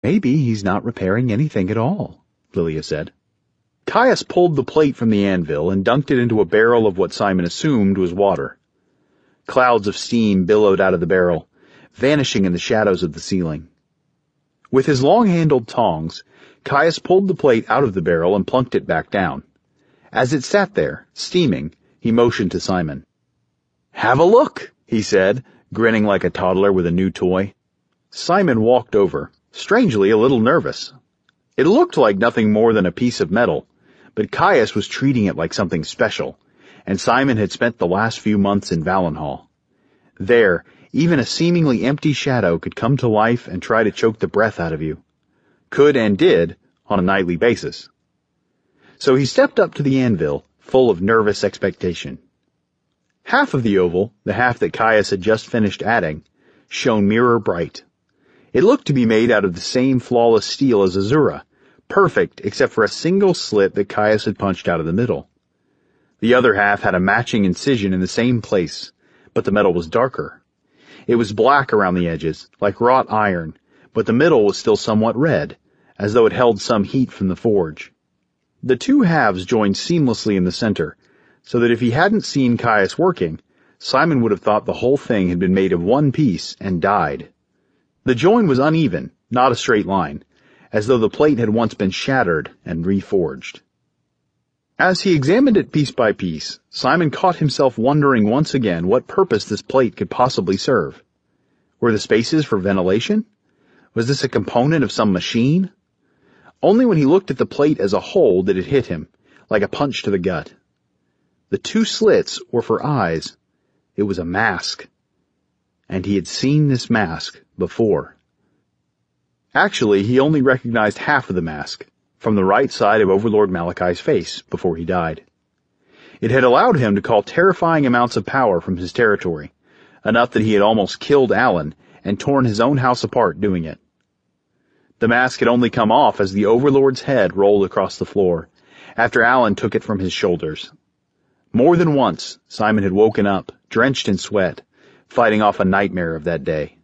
Maybe he's not repairing anything at all, Lilia said. Caius pulled the plate from the anvil and dunked it into a barrel of what Simon assumed was water. Clouds of steam billowed out of the barrel, vanishing in the shadows of the ceiling. With his long-handled tongs, Caius pulled the plate out of the barrel and plunked it back down. As it sat there, steaming, he motioned to Simon. "Have a look," he said, grinning like a toddler with a new toy. Simon walked over, strangely a little nervous. It looked like nothing more than a piece of metal, but Caius was treating it like something special, and Simon had spent the last few months in Valenhall. There, even a seemingly empty shadow could come to life and try to choke the breath out of you. Could and did, on a nightly basis. So he stepped up to the anvil, full of nervous expectation. Half of the oval, the half that Caius had just finished adding, shone mirror bright. It looked to be made out of the same flawless steel as Azura, perfect except for a single slit that Caius had punched out of the middle. The other half had a matching incision in the same place, but the metal was darker. It was black around the edges, like wrought iron, but the middle was still somewhat red, as though it held some heat from the forge. The two halves joined seamlessly in the center, so that if he hadn't seen Caius working, Simon would have thought the whole thing had been made of one piece and died. The join was uneven, not a straight line, as though the plate had once been shattered and reforged. As he examined it piece by piece, Simon caught himself wondering once again what purpose this plate could possibly serve. Were the spaces for ventilation? Was this a component of some machine? Only when he looked at the plate as a whole did it hit him, like a punch to the gut. The two slits were for eyes. It was a mask. And he had seen this mask before. Actually, he only recognized half of the mask, from the right side of Overlord Malachai's face, before he died. It had allowed him to call terrifying amounts of power from his territory, enough that he had almost killed Alan and torn his own house apart doing it. The mask had only come off as the Overlord's head rolled across the floor, after Alan took it from his shoulders. More than once, Simon had woken up, drenched in sweat, fighting off a nightmare of that day.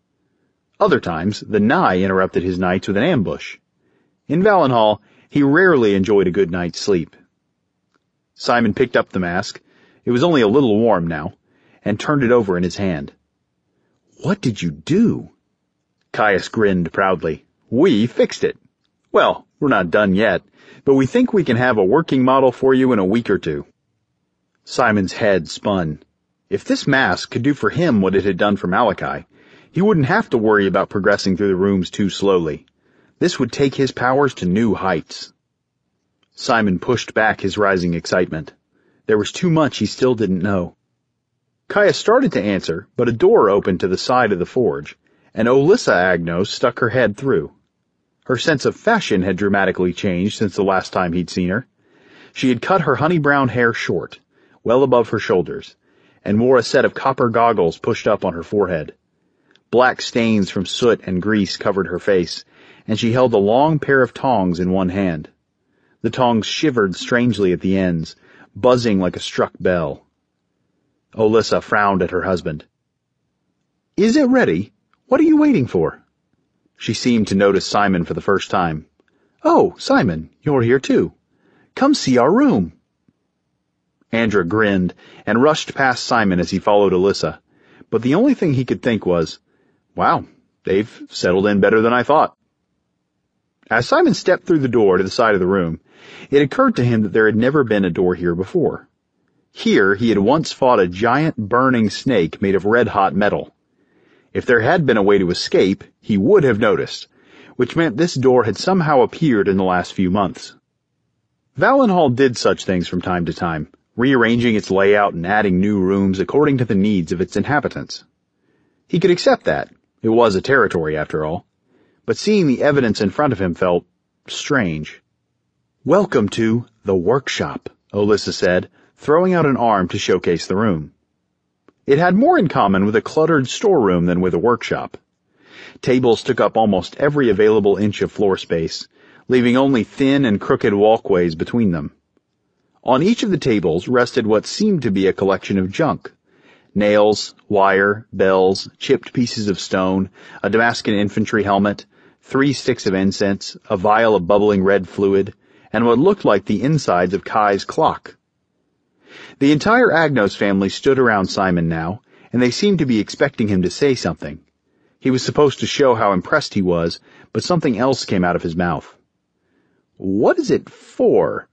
Other times, the Nigh interrupted his nights with an ambush. In Valenhall, he rarely enjoyed a good night's sleep. Simon picked up the mask, it was only a little warm now, and turned it over in his hand. "What did you do?" Caius grinned proudly. "We fixed it. Well, we're not done yet, but we think we can have a working model for you in a week or two." Simon's head spun. If this mask could do for him what it had done for Malachai, he wouldn't have to worry about progressing through the rooms too slowly. This would take his powers to new heights. Simon pushed back his rising excitement. There was too much he still didn't know. Caius started to answer, but a door opened to the side of the forge, and Olissa Agnos stuck her head through. Her sense of fashion had dramatically changed since the last time he'd seen her. She had cut her honey-brown hair short, well above her shoulders, and wore a set of copper goggles pushed up on her forehead. Black stains from soot and grease covered her face, and she held a long pair of tongs in one hand. The tongs shivered strangely at the ends, buzzing like a struck bell. Olissa frowned at her husband. "Is it ready? What are you waiting for?" She seemed to notice Simon for the first time. "Oh, Simon, you're here too. Come see our room." Andra grinned and rushed past Simon as he followed Olissa, but the only thing he could think was, "Wow, they've settled in better than I thought." As Simon stepped through the door to the side of the room, it occurred to him that there had never been a door here before. Here he had once fought a giant burning snake made of red-hot metal. If there had been a way to escape, he would have noticed, which meant this door had somehow appeared in the last few months. Valenhall did such things from time to time, rearranging its layout and adding new rooms according to the needs of its inhabitants. He could accept that. It was a territory, after all. But seeing the evidence in front of him felt strange. "Welcome to the workshop," Olissa said, throwing out an arm to showcase the room. It had more in common with a cluttered storeroom than with a workshop. Tables took up almost every available inch of floor space, leaving only thin and crooked walkways between them. On each of the tables rested what seemed to be a collection of junk. Nails, wire, bells, chipped pieces of stone, a Damascan infantry helmet, 3 sticks of incense, a vial of bubbling red fluid, and what looked like the insides of Kai's clock. The entire Agnos family stood around Simon now, and they seemed to be expecting him to say something. He was supposed to show how impressed he was, but something else came out of his mouth. "What is it for?"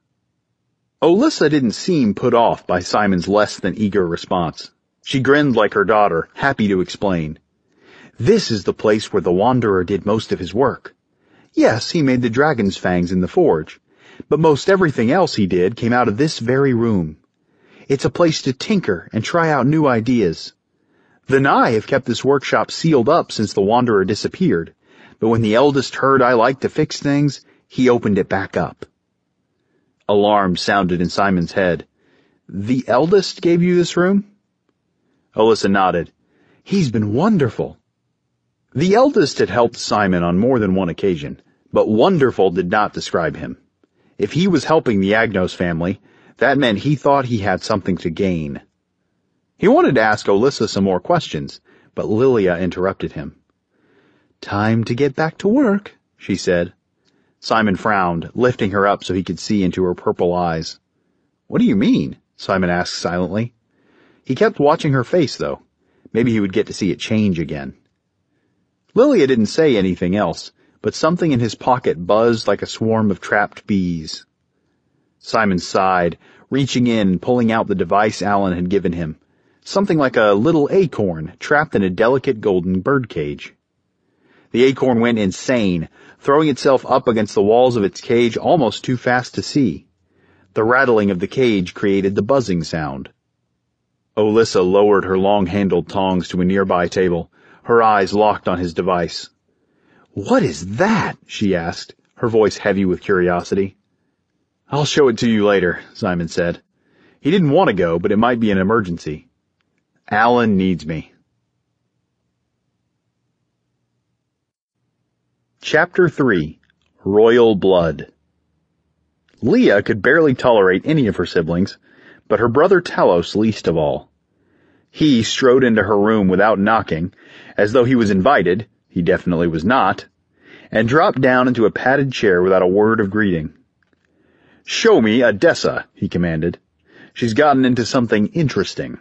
Olyssa didn't seem put off by Simon's less than eager response. She grinned like her daughter, happy to explain. "This is the place where the Wanderer did most of his work. Yes, he made the dragon's fangs in the forge, but most everything else he did came out of this very room. It's a place to tinker and try out new ideas. The Nye have kept this workshop sealed up since the Wanderer disappeared, but when the eldest heard I liked to fix things, he opened it back up." Alarm sounded in Simon's head. "The eldest gave you this room?" Olyssa nodded. "He's been wonderful." The eldest had helped Simon on more than one occasion, but wonderful did not describe him. If he was helping the Agnos family, that meant he thought he had something to gain. He wanted to ask Olyssa some more questions, but Lilia interrupted him. "Time to get back to work," she said. Simon frowned, lifting her up so he could see into her purple eyes. "What do you mean?" Simon asked silently. He kept watching her face, though. Maybe he would get to see it change again. Lilia didn't say anything else, but something in his pocket buzzed like a swarm of trapped bees. Simon sighed, reaching in and pulling out the device Alan had given him, something like a little acorn trapped in a delicate golden birdcage. The acorn went insane, throwing itself up against the walls of its cage almost too fast to see. The rattling of the cage created the buzzing sound. Olyssa lowered her long-handled tongs to a nearby table, her eyes locked on his device. "What is that?" she asked, her voice heavy with curiosity. "I'll show it to you later," Simon said. He didn't want to go, but it might be an emergency. Alan needs me. Chapter 3. Royal Blood. Leah could barely tolerate any of her siblings, but her brother Talos least of all. He strode into her room without knocking, as though he was invited, he definitely was not, and dropped down into a padded chair without a word of greeting. "Show me Odessa," he commanded. "She's gotten into something interesting."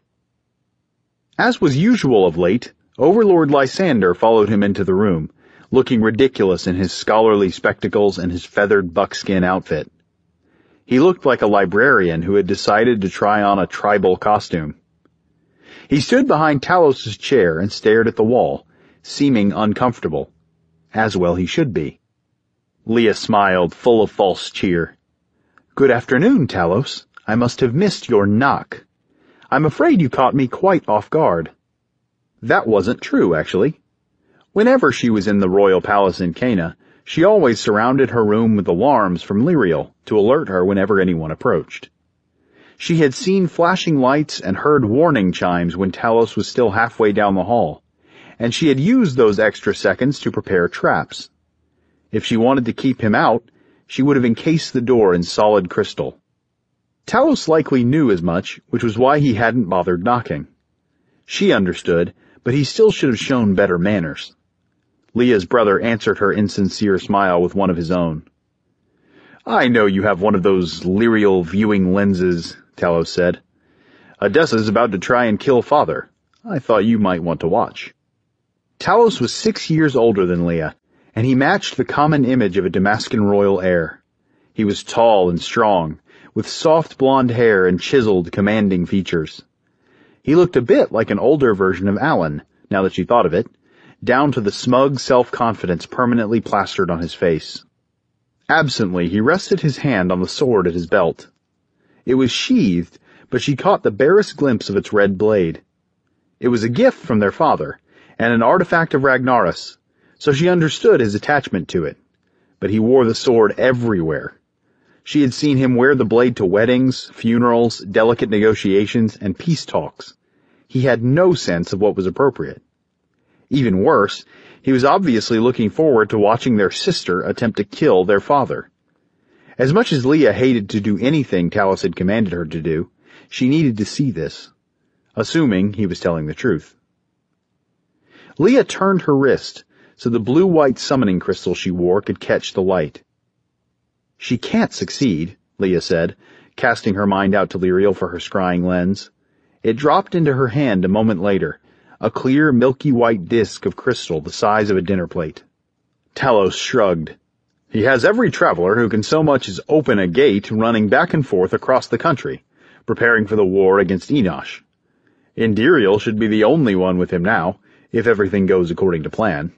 As was usual of late, Overlord Lysander followed him into the room, looking ridiculous in his scholarly spectacles and his feathered buckskin outfit. He looked like a librarian who had decided to try on a tribal costume. He stood behind Talos's chair and stared at the wall, seeming uncomfortable. As well he should be. Leah smiled, full of false cheer. "Good afternoon, Talos. I must have missed your knock. I'm afraid you caught me quite off guard." That wasn't true, actually. Whenever she was in the royal palace in Cana, she always surrounded her room with alarms from Lyriel to alert her whenever anyone approached. She had seen flashing lights and heard warning chimes when Talos was still halfway down the hall, and she had used those extra seconds to prepare traps. If she wanted to keep him out, she would have encased the door in solid crystal. Talos likely knew as much, which was why he hadn't bothered knocking. She understood, but he still should have shown better manners. Leah's brother answered her insincere smile with one of his own. "I know you have one of those Lyriel viewing lenses," Talos said. "Odessa's about to try and kill Father. I thought you might want to watch." Talos was 6 years older than Leah, and he matched the common image of a Damascan royal heir. He was tall and strong, with soft blonde hair and chiseled, commanding features. He looked a bit like an older version of Alan, now that she thought of it, down to the smug self-confidence permanently plastered on his face. Absently, he rested his hand on the sword at his belt. It was sheathed, but she caught the barest glimpse of its red blade. It was a gift from their father, and an artifact of Ragnaros, so she understood his attachment to it. But he wore the sword everywhere. She had seen him wear the blade to weddings, funerals, delicate negotiations, and peace talks. He had no sense of what was appropriate. Even worse, he was obviously looking forward to watching their sister attempt to kill their father. As much as Leah hated to do anything Talos had commanded her to do, she needed to see this, assuming he was telling the truth. Leah turned her wrist, so the blue-white summoning crystal she wore could catch the light. "She can't succeed," Leah said, casting her mind out to Liriel for her scrying lens. It dropped into her hand a moment later, a clear, milky white disk of crystal the size of a dinner plate. Talos shrugged. "He has every traveler who can so much as open a gate running back and forth across the country, preparing for the war against Enosh. Indiriel should be the only one with him now, if everything goes according to plan."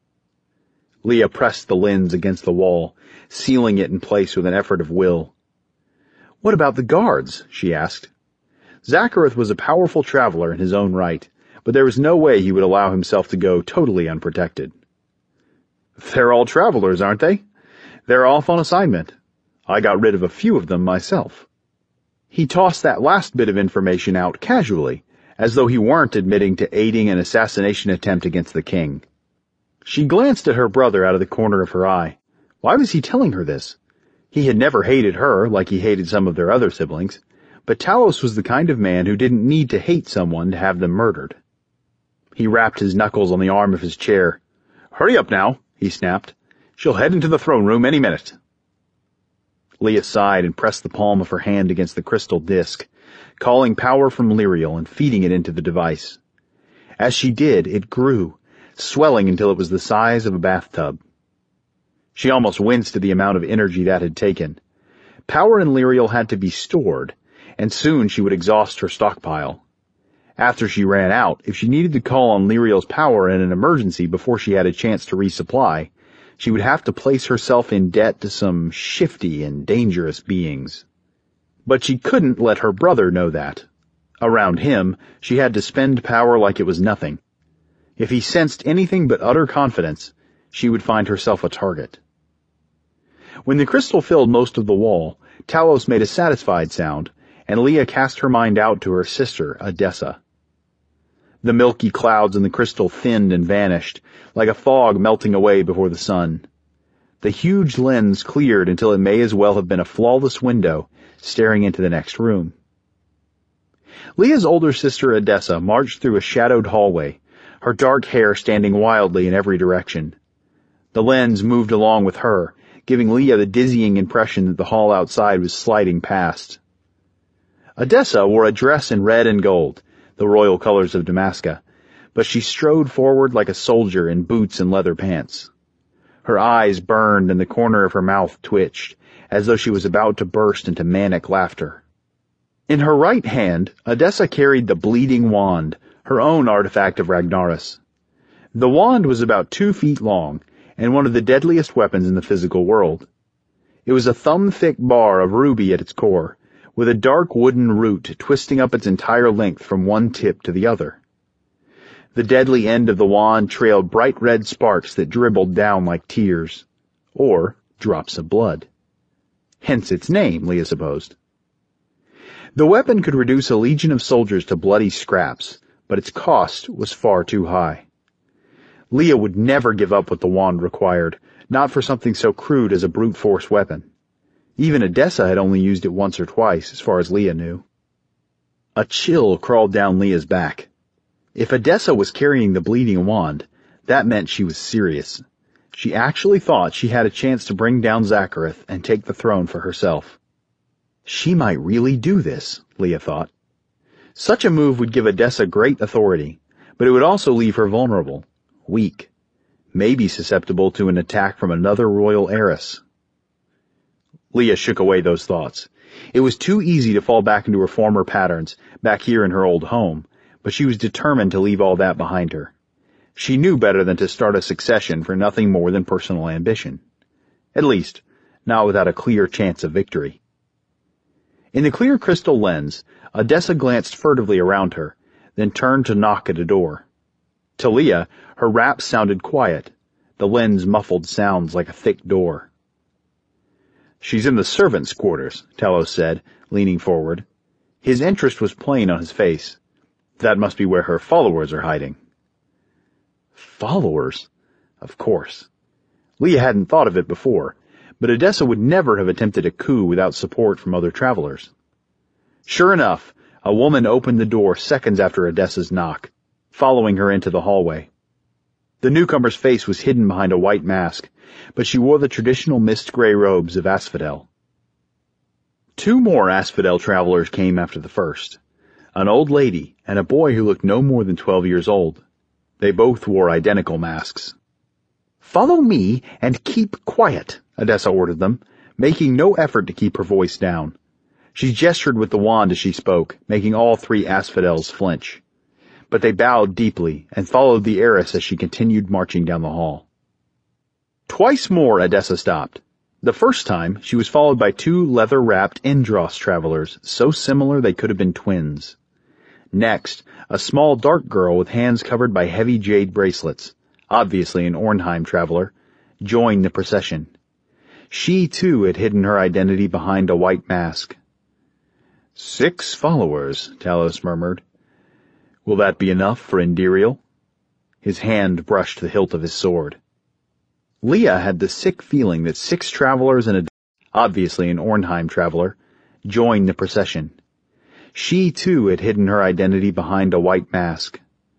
Leah pressed the lens against the wall, sealing it in place with an effort of will. "What about the guards?" she asked. Zakareth was a powerful traveler in his own right, but there was no way he would allow himself to go totally unprotected. "They're all travelers, aren't they? They're off on assignment. I got rid of a few of them myself." He tossed that last bit of information out casually, as though he weren't admitting to aiding an assassination attempt against the king. She glanced at her brother out of the corner of her eye. Why was he telling her this? He had never hated her like he hated some of their other siblings, but Talos was the kind of man who didn't need to hate someone to have them murdered. He rapped his knuckles on the arm of his chair. "Hurry up now," he snapped. "She'll head into the throne room any minute." Leah sighed and pressed the palm of her hand against the crystal disk, calling power from Liriel and feeding it into the device. As she did, it grew, swelling until it was the size of a bathtub. She almost winced at the amount of energy that had taken. Power in Liriel had to be stored, and soon she would exhaust her stockpile. After she ran out, if she needed to call on Liriel's power in an emergency before she had a chance to resupply, she would have to place herself in debt to some shifty and dangerous beings. But she couldn't let her brother know that. Around him, she had to spend power like it was nothing. If he sensed anything but utter confidence, she would find herself a target. When the crystal filled most of the wall, Talos made a satisfied sound, and Leah cast her mind out to her sister, Adessa. The milky clouds in the crystal thinned and vanished, like a fog melting away before the sun. The huge lens cleared until it may as well have been a flawless window, staring into the next room. Leah's older sister Adessa marched through a shadowed hallway, her dark hair standing wildly in every direction. The lens moved along with her, giving Leah the dizzying impression that the hall outside was sliding past. Adessa wore a dress in red and gold, the royal colors of Damaska, but she strode forward like a soldier in boots and leather pants. Her eyes burned and the corner of her mouth twitched, as though she was about to burst into manic laughter. In her right hand, Adessa carried the bleeding wand, her own artifact of Ragnaros. The wand was about 2 feet long, and one of the deadliest weapons in the physical world. It was a thumb-thick bar of ruby at its core, with a dark wooden root twisting up its entire length from one tip to the other. The deadly end of the wand trailed bright red sparks that dribbled down like tears, or drops of blood. Hence its name, Leah supposed. The weapon could reduce a legion of soldiers to bloody scraps, but its cost was far too high. Leah would never give up what the wand required, not for something so crude as a brute force weapon. Even Adessa had only used it once or twice, as far as Leah knew. A chill crawled down Leah's back. If Adessa was carrying the bleeding wand, that meant she was serious. She actually thought she had a chance to bring down Zakareth and take the throne for herself. She might really do this, Leah thought. Such a move would give Adessa great authority, but it would also leave her vulnerable, weak, maybe susceptible to an attack from another royal heiress. Leah shook away those thoughts. It was too easy to fall back into her former patterns, back here in her old home, but she was determined to leave all that behind her. She knew better than to start a succession for nothing more than personal ambition. At least, not without a clear chance of victory. In the clear crystal lens, Adessa glanced furtively around her, then turned to knock at a door. To Leah, her raps sounded quiet, the lens muffled sounds like a thick door. "She's in the servants' quarters," Talos said, leaning forward. His interest was plain on his face. That must be where her followers are hiding. Followers? Of course. Leah hadn't thought of it before, but Adessa would never have attempted a coup without support from other travelers. Sure enough, a woman opened the door seconds after Adessa's knock, following her into the hallway. The newcomer's face was hidden behind a white mask, but she wore the traditional mist-gray robes of Asphodel. 2 more Asphodel travelers came after the first, an old lady and a boy who looked no more than 12 years old. They both wore identical masks. "Follow me and keep quiet," Odessa ordered them, making no effort to keep her voice down. She gestured with the wand as she spoke, making all 3 Asphodels flinch. But they bowed deeply and followed the heiress as she continued marching down the hall. Twice more Odessa stopped. The first time, she was followed by 2 leather-wrapped Endros travelers, so similar they could have been twins. Next, a small dark girl with hands covered by heavy jade bracelets, obviously an Ornheim traveler, joined the procession. She, too, had hidden her identity behind a white mask. 6 followers, Talos murmured. Will that be enough for Indiriel? His hand brushed the hilt of his sword. Leah had the sick feeling that 6 travelers and obviously an Ornheim traveler, joined the procession. She, too, had hidden her identity behind a white mask.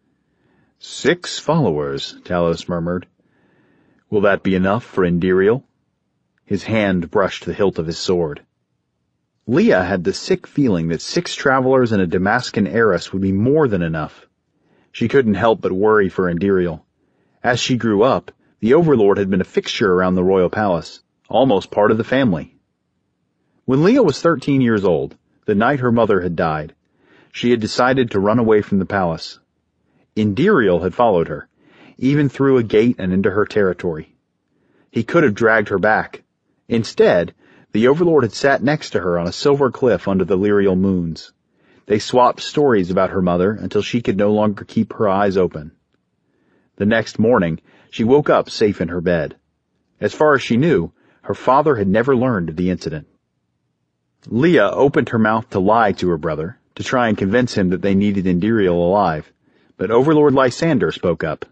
6 followers, Talos murmured. Will that be enough for Indiriel? His hand brushed the hilt of his sword. Leah had the sick feeling that 6 travelers and a Damascan heiress would be more than enough. She couldn't help but worry for Indiriel. As she grew up, the Overlord had been a fixture around the royal palace, almost part of the family. When Leah was 13 years old, the night her mother had died, she had decided to run away from the palace. Indiriel had followed her, even through a gate and into her territory. He could have dragged her back. Instead, the Overlord had sat next to her on a silver cliff under the Lyrial moons. They swapped stories about her mother until she could no longer keep her eyes open. The next morning, she woke up safe in her bed. As far as she knew, her father had never learned of the incident. Leah opened her mouth to lie to her brother, to try and convince him that they needed Indiriel alive, but Overlord Lysander spoke up.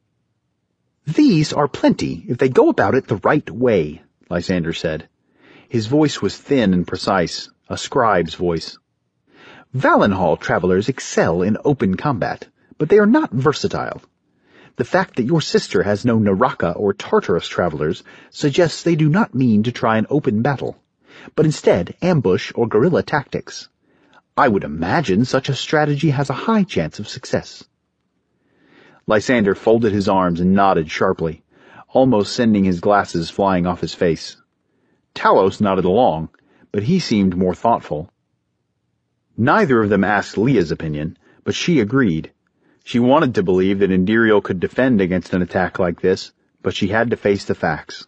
"These are plenty if they go about it the right way," Lysander said. His voice was thin and precise, a scribe's voice. "Valenhall travelers excel in open combat, but they are not versatile. The fact that your sister has no Naraka or Tartarus travelers suggests they do not mean to try an open battle, but instead ambush or guerrilla tactics. I would imagine such a strategy has a high chance of success." Lysander folded his arms and nodded sharply, almost sending his glasses flying off his face. Talos nodded along, but he seemed more thoughtful. Neither of them asked Leah's opinion, but she agreed. She wanted to believe that Indiriel could defend against an attack like this, but she had to face the facts.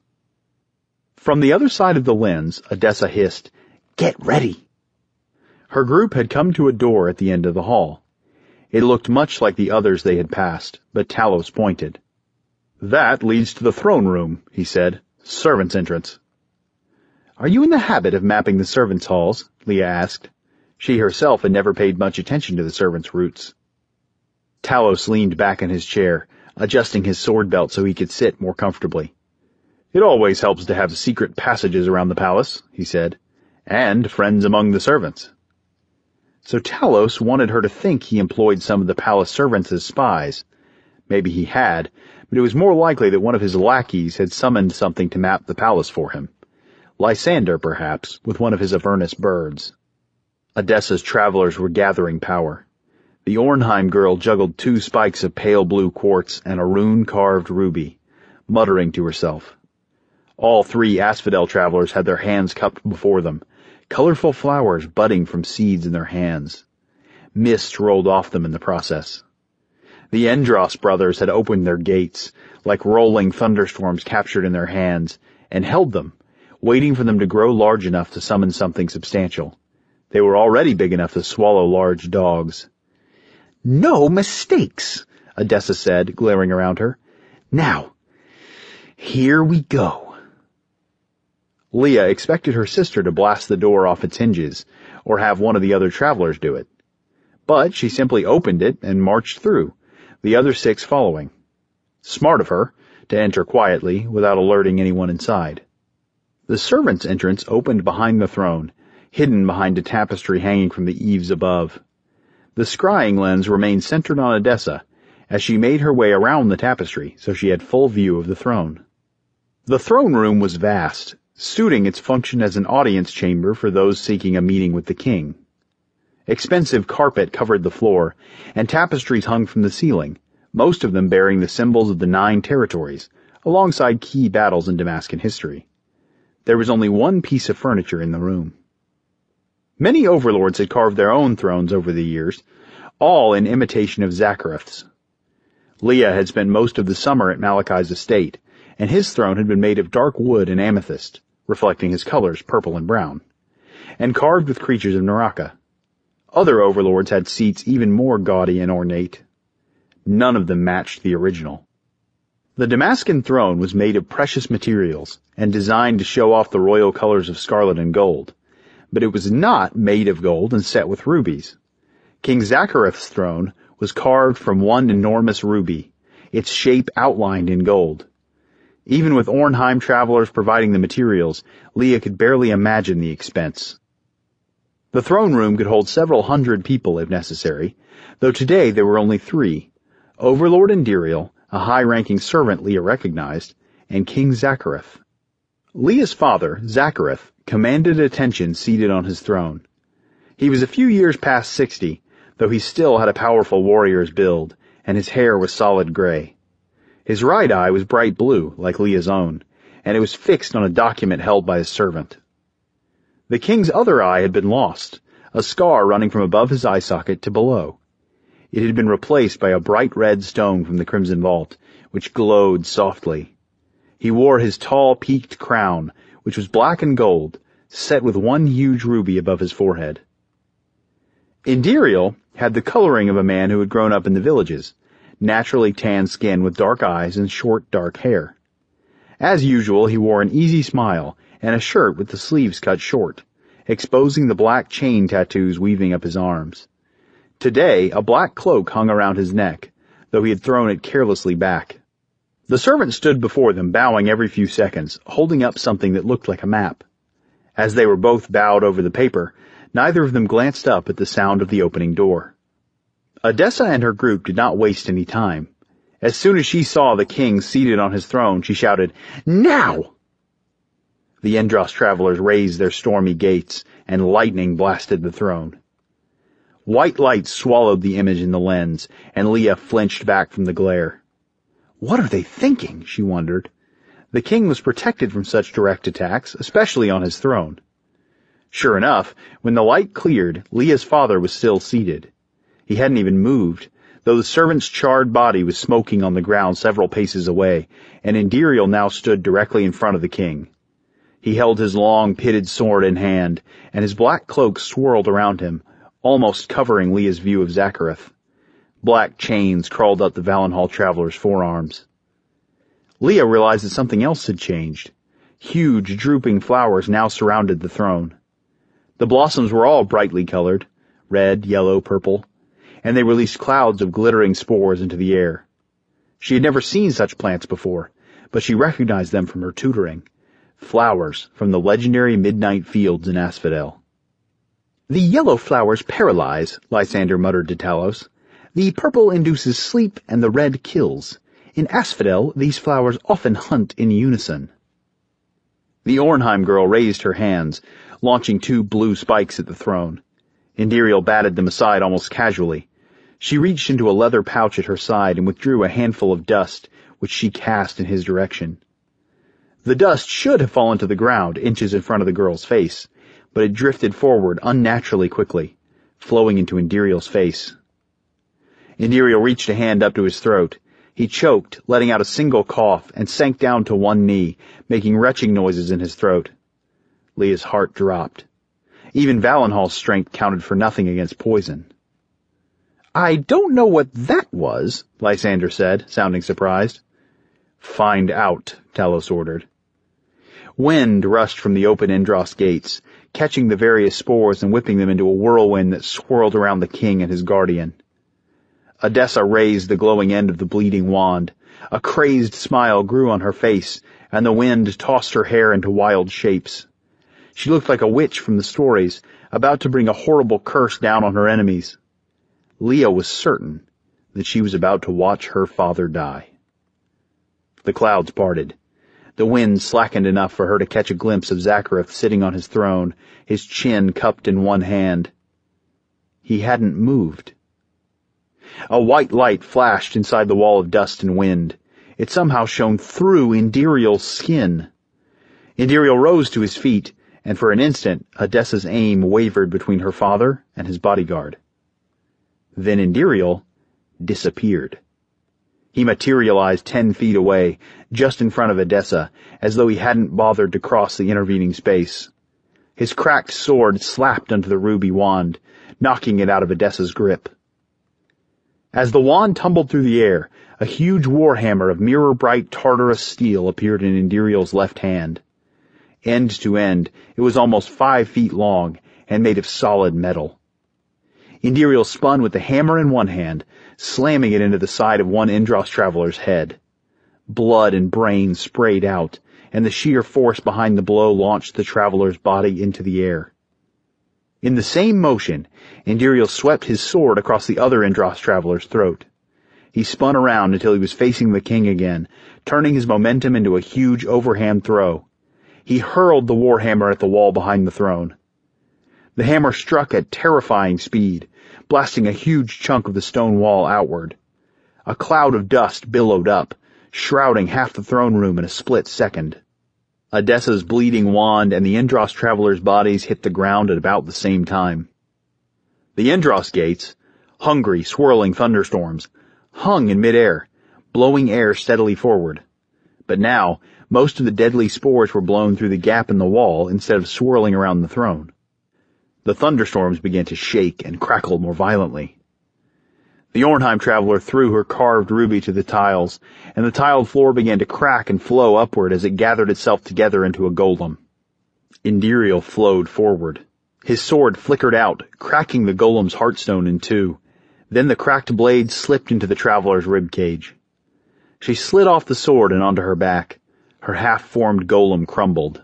From the other side of the lens, Odessa hissed, "Get ready!" Her group had come to a door at the end of the hall. It looked much like the others they had passed, but Talos pointed. "That leads to the throne room," he said. "Servants' entrance." "Are you in the habit of mapping the servants' halls?" Leah asked. She herself had never paid much attention to the servants' routes. Talos leaned back in his chair, adjusting his sword belt so he could sit more comfortably. "It always helps to have secret passages around the palace," he said, "and friends among the servants." So Talos wanted her to think he employed some of the palace servants as spies. Maybe he had, but it was more likely that one of his lackeys had summoned something to map the palace for him. Lysander, perhaps, with one of his Avernus birds. Odessa's travelers were gathering power. The Ornheim girl juggled 2 spikes of pale blue quartz and a rune-carved ruby, muttering to herself. All 3 Asphodel travelers had their hands cupped before them, colorful flowers budding from seeds in their hands. Mist rolled off them in the process. The Endros brothers had opened their gates, like rolling thunderstorms captured in their hands, and held them, waiting for them to grow large enough to summon something substantial. They were already big enough to swallow large dogs. "No mistakes," Odessa said, glaring around her. "Now, here we go." Leah expected her sister to blast the door off its hinges, or have one of the other travelers do it. But she simply opened it and marched through, the other 6 following. Smart of her, to enter quietly, without alerting anyone inside. The servants' entrance opened behind the throne, hidden behind a tapestry hanging from the eaves above. The scrying lens remained centered on Odessa, as she made her way around the tapestry so she had full view of the throne. The throne room was vast, suiting its function as an audience chamber for those seeking a meeting with the king. Expensive carpet covered the floor, and tapestries hung from the ceiling, most of them bearing the symbols of the 9 territories, alongside key battles in Damascan history. There was only one piece of furniture in the room. Many overlords had carved their own thrones over the years, all in imitation of Zaccarath's. Leah had spent most of the summer at Malachi's estate, and his throne had been made of dark wood and amethyst, reflecting his colors, purple and brown, and carved with creatures of Naraka. Other overlords had seats even more gaudy and ornate. None of them matched the original. The Damascan throne was made of precious materials and designed to show off the royal colors of scarlet and gold, but it was not made of gold and set with rubies. King Zaccarath's throne was carved from one enormous ruby, its shape outlined in gold. Even with Ornheim travelers providing the materials, Leah could barely imagine the expense. The throne room could hold several hundred people if necessary, though today there were only 3, Overlord Indiriel, a high-ranking servant Leah recognized, and King Zaccarath. Leah's father, Zaccarath, commanded attention seated on his throne. He was a few years past 60, though he still had a powerful warrior's build, and his hair was solid gray. His right eye was bright blue, like Leah's own, and it was fixed on a document held by his servant. The king's other eye had been lost, a scar running from above his eye socket to below. It had been replaced by a bright red stone from the Crimson Vault, which glowed softly. He wore his tall, peaked crown, which was black and gold, set with one huge ruby above his forehead. Indiriel had the coloring of a man who had grown up in the villages, naturally tanned skin with dark eyes and short, dark hair. As usual, he wore an easy smile and a shirt with the sleeves cut short, exposing the black chain tattoos weaving up his arms. Today, a black cloak hung around his neck, though he had thrown it carelessly back. The servant stood before them, bowing every few seconds, holding up something that looked like a map. As they were both bowed over the paper, neither of them glanced up at the sound of the opening door. Odessa and her group did not waste any time. As soon as she saw the king seated on his throne, she shouted, "Now!" The Endros travelers raised their stormy gates, and lightning blasted the throne. White light swallowed the image in the lens, and Leah flinched back from the glare. What are they thinking? She wondered. The king was protected from such direct attacks, especially on his throne. Sure enough, when the light cleared, Leah's father was still seated. He hadn't even moved, though the servant's charred body was smoking on the ground several paces away, and Indiriel now stood directly in front of the king. He held his long, pitted sword in hand, and his black cloak swirled around him, almost covering Leah's view of Zaccarath. Black chains crawled up the Valenhall traveler's forearms. Leah realized that something else had changed. Huge, drooping flowers now surrounded the throne. The blossoms were all brightly colored, red, yellow, purple, and they released clouds of glittering spores into the air. She had never seen such plants before, but she recognized them from her tutoring. Flowers from the legendary Midnight Fields in Asphodel. "The yellow flowers paralyze," Lysander muttered to Talos. "The purple induces sleep and the red kills. In Asphodel, these flowers often hunt in unison." The Ornheim girl raised her hands, launching 2 blue spikes at the throne. Indiriel batted them aside almost casually. She reached into a leather pouch at her side and withdrew a handful of dust, which she cast in his direction. The dust should have fallen to the ground, inches in front of the girl's face, but it drifted forward unnaturally quickly, flowing into Indiriel's face. Indiriel reached a hand up to his throat. He choked, letting out a single cough, and sank down to one knee, making retching noises in his throat. Leah's heart dropped. Even Valenhall's strength counted for nothing against poison. "I don't know what that was," Lysander said, sounding surprised. "Find out," Talos ordered. Wind rushed from the open Endros gates, catching the various spores and whipping them into a whirlwind that swirled around the king and his guardian. Odessa raised the glowing end of the bleeding wand. A crazed smile grew on her face, and the wind tossed her hair into wild shapes. She looked like a witch from the stories, about to bring a horrible curse down on her enemies. Leah was certain that she was about to watch her father die. The clouds parted. The wind slackened enough for her to catch a glimpse of Zakareth sitting on his throne, his chin cupped in one hand. He hadn't moved. A white light flashed inside the wall of dust and wind. It somehow shone through Indiriel's skin. Indiriel rose to his feet, and for an instant Odessa's aim wavered between her father and his bodyguard. Then Indiriel disappeared. He materialized 10 feet away, just in front of Odessa, as though he hadn't bothered to cross the intervening space. His cracked sword slapped onto the ruby wand, knocking it out of Odessa's grip. As the wand tumbled through the air, a huge warhammer of mirror-bright Tartarus steel appeared in Indiriel's left hand. End to end, it was almost 5 feet long and made of solid metal. Indiriel spun with the hammer in one hand, slamming it into the side of one Indros traveler's head. Blood and brains sprayed out, and the sheer force behind the blow launched the traveler's body into the air. In the same motion, Indiriel swept his sword across the other Indros traveler's throat. He spun around until he was facing the king again, turning his momentum into a huge overhand throw. He hurled the warhammer at the wall behind the throne. The hammer struck at terrifying speed, blasting a huge chunk of the stone wall outward. A cloud of dust billowed up, shrouding half the throne room in a split second. Odessa's bleeding wand and the Indros travelers' bodies hit the ground at about the same time. The Indros gates, hungry, swirling thunderstorms, hung in midair, blowing air steadily forward. But now, most of the deadly spores were blown through the gap in the wall instead of swirling around the throne. The thunderstorms began to shake and crackle more violently. The Ornheim traveler threw her carved ruby to the tiles, and the tiled floor began to crack and flow upward as it gathered itself together into a golem. Indiriel flowed forward. His sword flickered out, cracking the golem's heartstone in two. Then the cracked blade slipped into the traveler's ribcage. She slid off the sword and onto her back. Her half-formed golem crumbled.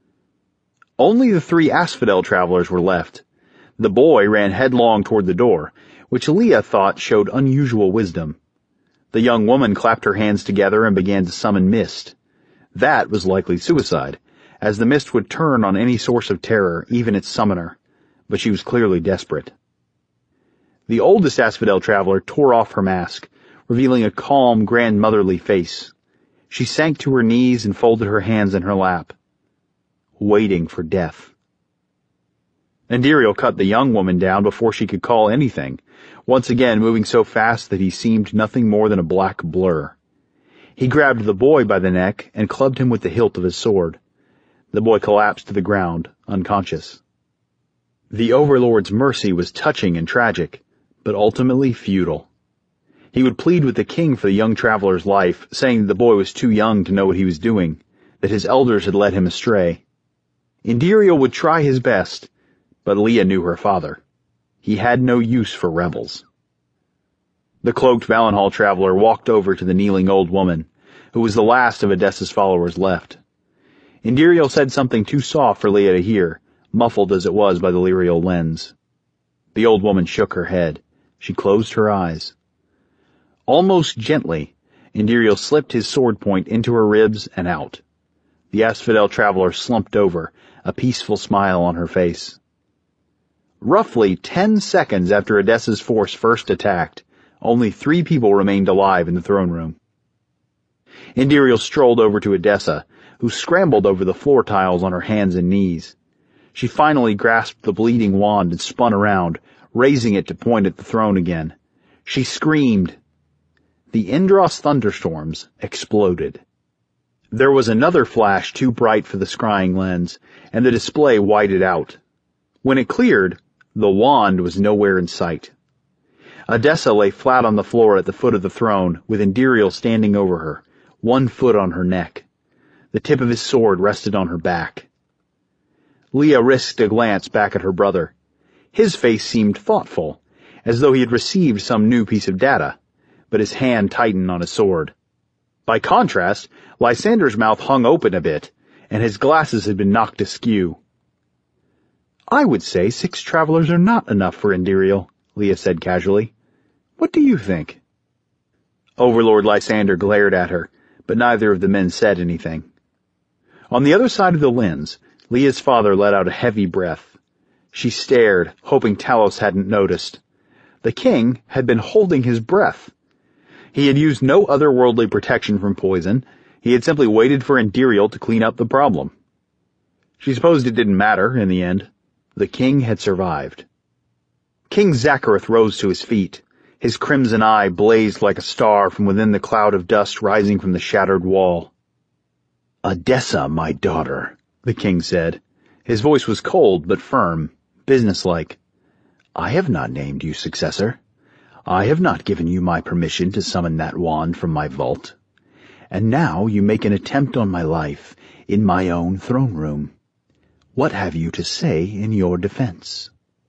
Only the 3 Asphodel travelers were left. The boy ran headlong toward the door, which Leah thought showed unusual wisdom. The young woman clapped her hands together and began to summon mist. That was likely suicide, as the mist would turn on any source of terror, even its summoner, but she was clearly desperate. The oldest Asphodel traveler tore off her mask, revealing a calm, grandmotherly face. She sank to her knees and folded her hands in her lap, waiting for death. Indiriel cut the young woman down before she could call anything, once again moving so fast that he seemed nothing more than a black blur. He grabbed the boy by the neck and clubbed him with the hilt of his sword. The boy collapsed to the ground, unconscious. The Overlord's mercy was touching and tragic, but ultimately futile. He would plead with the king for the young traveler's life, saying that the boy was too young to know what he was doing, that his elders had led him astray. Indiriel would try his best, but Leah knew her father. He had no use for rebels. The cloaked Valenhall traveler walked over to the kneeling old woman, who was the last of Odessa's followers left. Indiriel said something too soft for Leah to hear, muffled as it was by the Lyrial lens. The old woman shook her head. She closed her eyes. Almost gently, Indiriel slipped his sword point into her ribs and out. The Asphodel traveler slumped over, a peaceful smile on her face. Roughly 10 seconds after Odessa's force first attacked, only 3 people remained alive in the throne room. Indiriel strolled over to Odessa, who scrambled over the floor tiles on her hands and knees. She finally grasped the bleeding wand and spun around, raising it to point at the throne again. She screamed. The Indros thunderstorms exploded. There was another flash too bright for the scrying lens, and the display whited out. When it cleared, the wand was nowhere in sight. Odessa lay flat on the floor at the foot of the throne, with Indiriel standing over her, 1 foot on her neck. The tip of his sword rested on her back. Leah risked a glance back at her brother. His face seemed thoughtful, as though he had received some new piece of data, but his hand tightened on his sword. By contrast, Lysander's mouth hung open a bit, and his glasses had been knocked askew. "I would say 6 travelers are not enough for Indiriel," Leah said casually. "What do you think?" Overlord Lysander glared at her, but neither of the men said anything. On the other side of the lens, Leah's father let out a heavy breath. She stared, hoping Talos hadn't noticed. The king had been holding his breath. He had used no otherworldly protection from poison. He had simply waited for Indiriel to clean up the problem. She supposed it didn't matter, in the end. The king had survived. King Zakareth rose to his feet. His crimson eye blazed like a star from within the cloud of dust rising from the shattered wall. "Odessa, my daughter," the king said. His voice was cold but firm, businesslike. "I have not named you successor. I have not given you my permission to summon that wand from my vault. And now you make an attempt on my life in my own throne room. What have you to say in your defense?"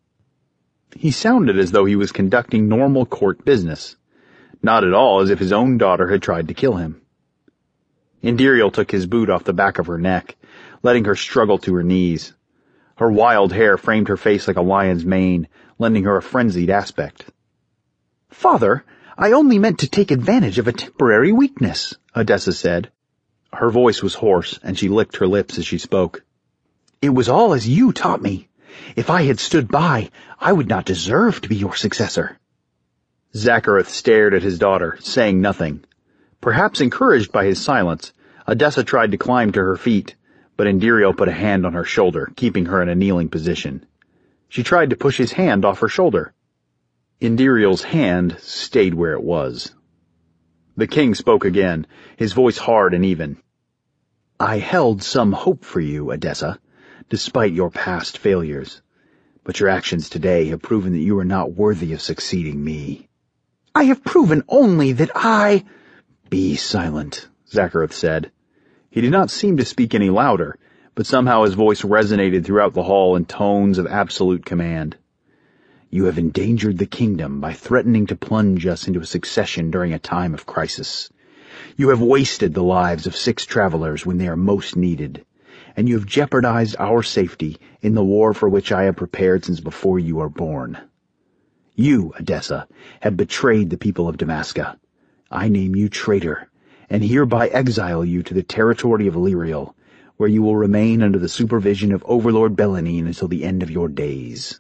He sounded as though he was conducting normal court business, not at all as if his own daughter had tried to kill him. Indiriel took his boot off the back of her neck, letting her struggle to her knees. Her wild hair framed her face like a lion's mane, lending her a frenzied aspect. "Father, I only meant to take advantage of a temporary weakness," Odessa said. Her voice was hoarse, and she licked her lips as she spoke. "It was all as you taught me. If I had stood by, I would not deserve to be your successor." Zakareth stared at his daughter, saying nothing. Perhaps encouraged by his silence, Odessa tried to climb to her feet, but Indiriel put a hand on her shoulder, keeping her in a kneeling position. She tried to push his hand off her shoulder. Indiriel's hand stayed where it was. The king spoke again, his voice hard and even. "I held some hope for you, Odessa, despite your past failures. But your actions today have proven that you are not worthy of succeeding me." "I have proven only that I—" "Be silent," Zakareth said. He did not seem to speak any louder, but somehow his voice resonated throughout the hall in tones of absolute command. "You have endangered the kingdom by threatening to plunge us into a succession during a time of crisis. You have wasted the lives of 6 travelers when they are most needed, and you have jeopardized our safety in the war for which I have prepared since before you were born. You, Odessa, have betrayed the people of Damaska. I name you traitor, and hereby exile you to the territory of Liriel, where you will remain under the supervision of Overlord Belanine until the end of your days."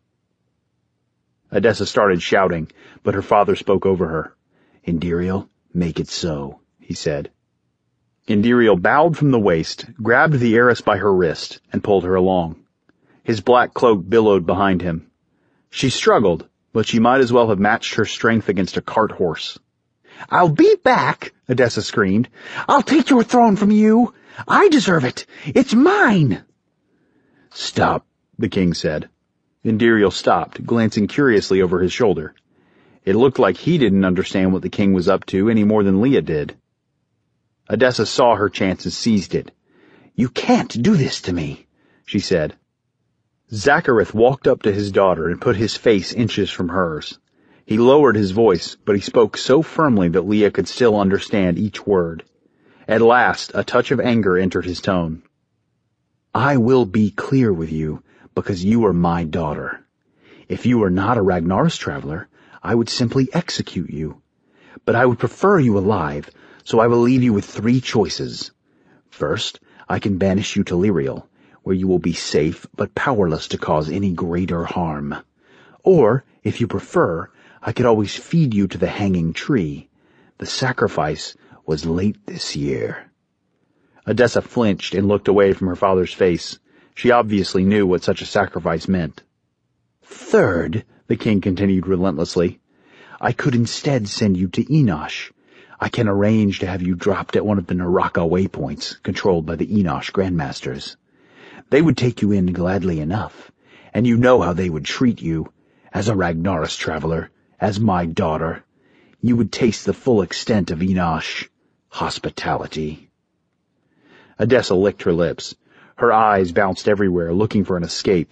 Odessa started shouting, but her father spoke over her. "Indiriel, make it so," he said. Indiriel bowed from the waist, grabbed the heiress by her wrist, and pulled her along. His black cloak billowed behind him. She struggled, but she might as well have matched her strength against a cart horse. "I'll be back," Odessa screamed. "I'll take your throne from you. I deserve it. It's mine." "Stop," the king said. Indiriel stopped, glancing curiously over his shoulder. It looked like he didn't understand what the king was up to any more than Leah did. Odessa saw her chance and seized it. "You can't do this to me," she said. Zakareth walked up to his daughter and put his face inches from hers. He lowered his voice, but he spoke so firmly that Leah could still understand each word. At last, a touch of anger entered his tone. "I will be clear with you, because you are my daughter. If you were not a Ragnaros traveler, I would simply execute you. But I would prefer you alive, so I will leave you with 3 choices. First, I can banish you to Liriel, where you will be safe but powerless to cause any greater harm. Or, if you prefer, I could always feed you to the hanging tree. The sacrifice was late this year." Odessa flinched and looked away from her father's face. She obviously knew what such a sacrifice meant. "Third," the king continued relentlessly, "I could instead send you to Enosh. I can arrange to have you dropped at one of the Naraka waypoints, controlled by the Enosh Grandmasters. They would take you in gladly enough, and you know how they would treat you. As a Ragnaros traveler, as my daughter, you would taste the full extent of Enosh hospitality." Odessa licked her lips. Her eyes bounced everywhere, looking for an escape.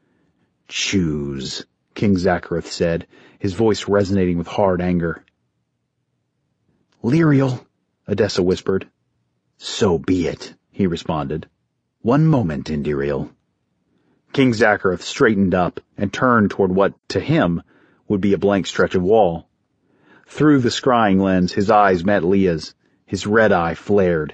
"Choose," King Zakareth said, his voice resonating with hard anger. "Liriel," Odessa whispered. "So be it," he responded. "One moment, Indiriel." King Zakareth straightened up and turned toward what, to him, would be a blank stretch of wall. Through the scrying lens, his eyes met Leah's. His red eye flared.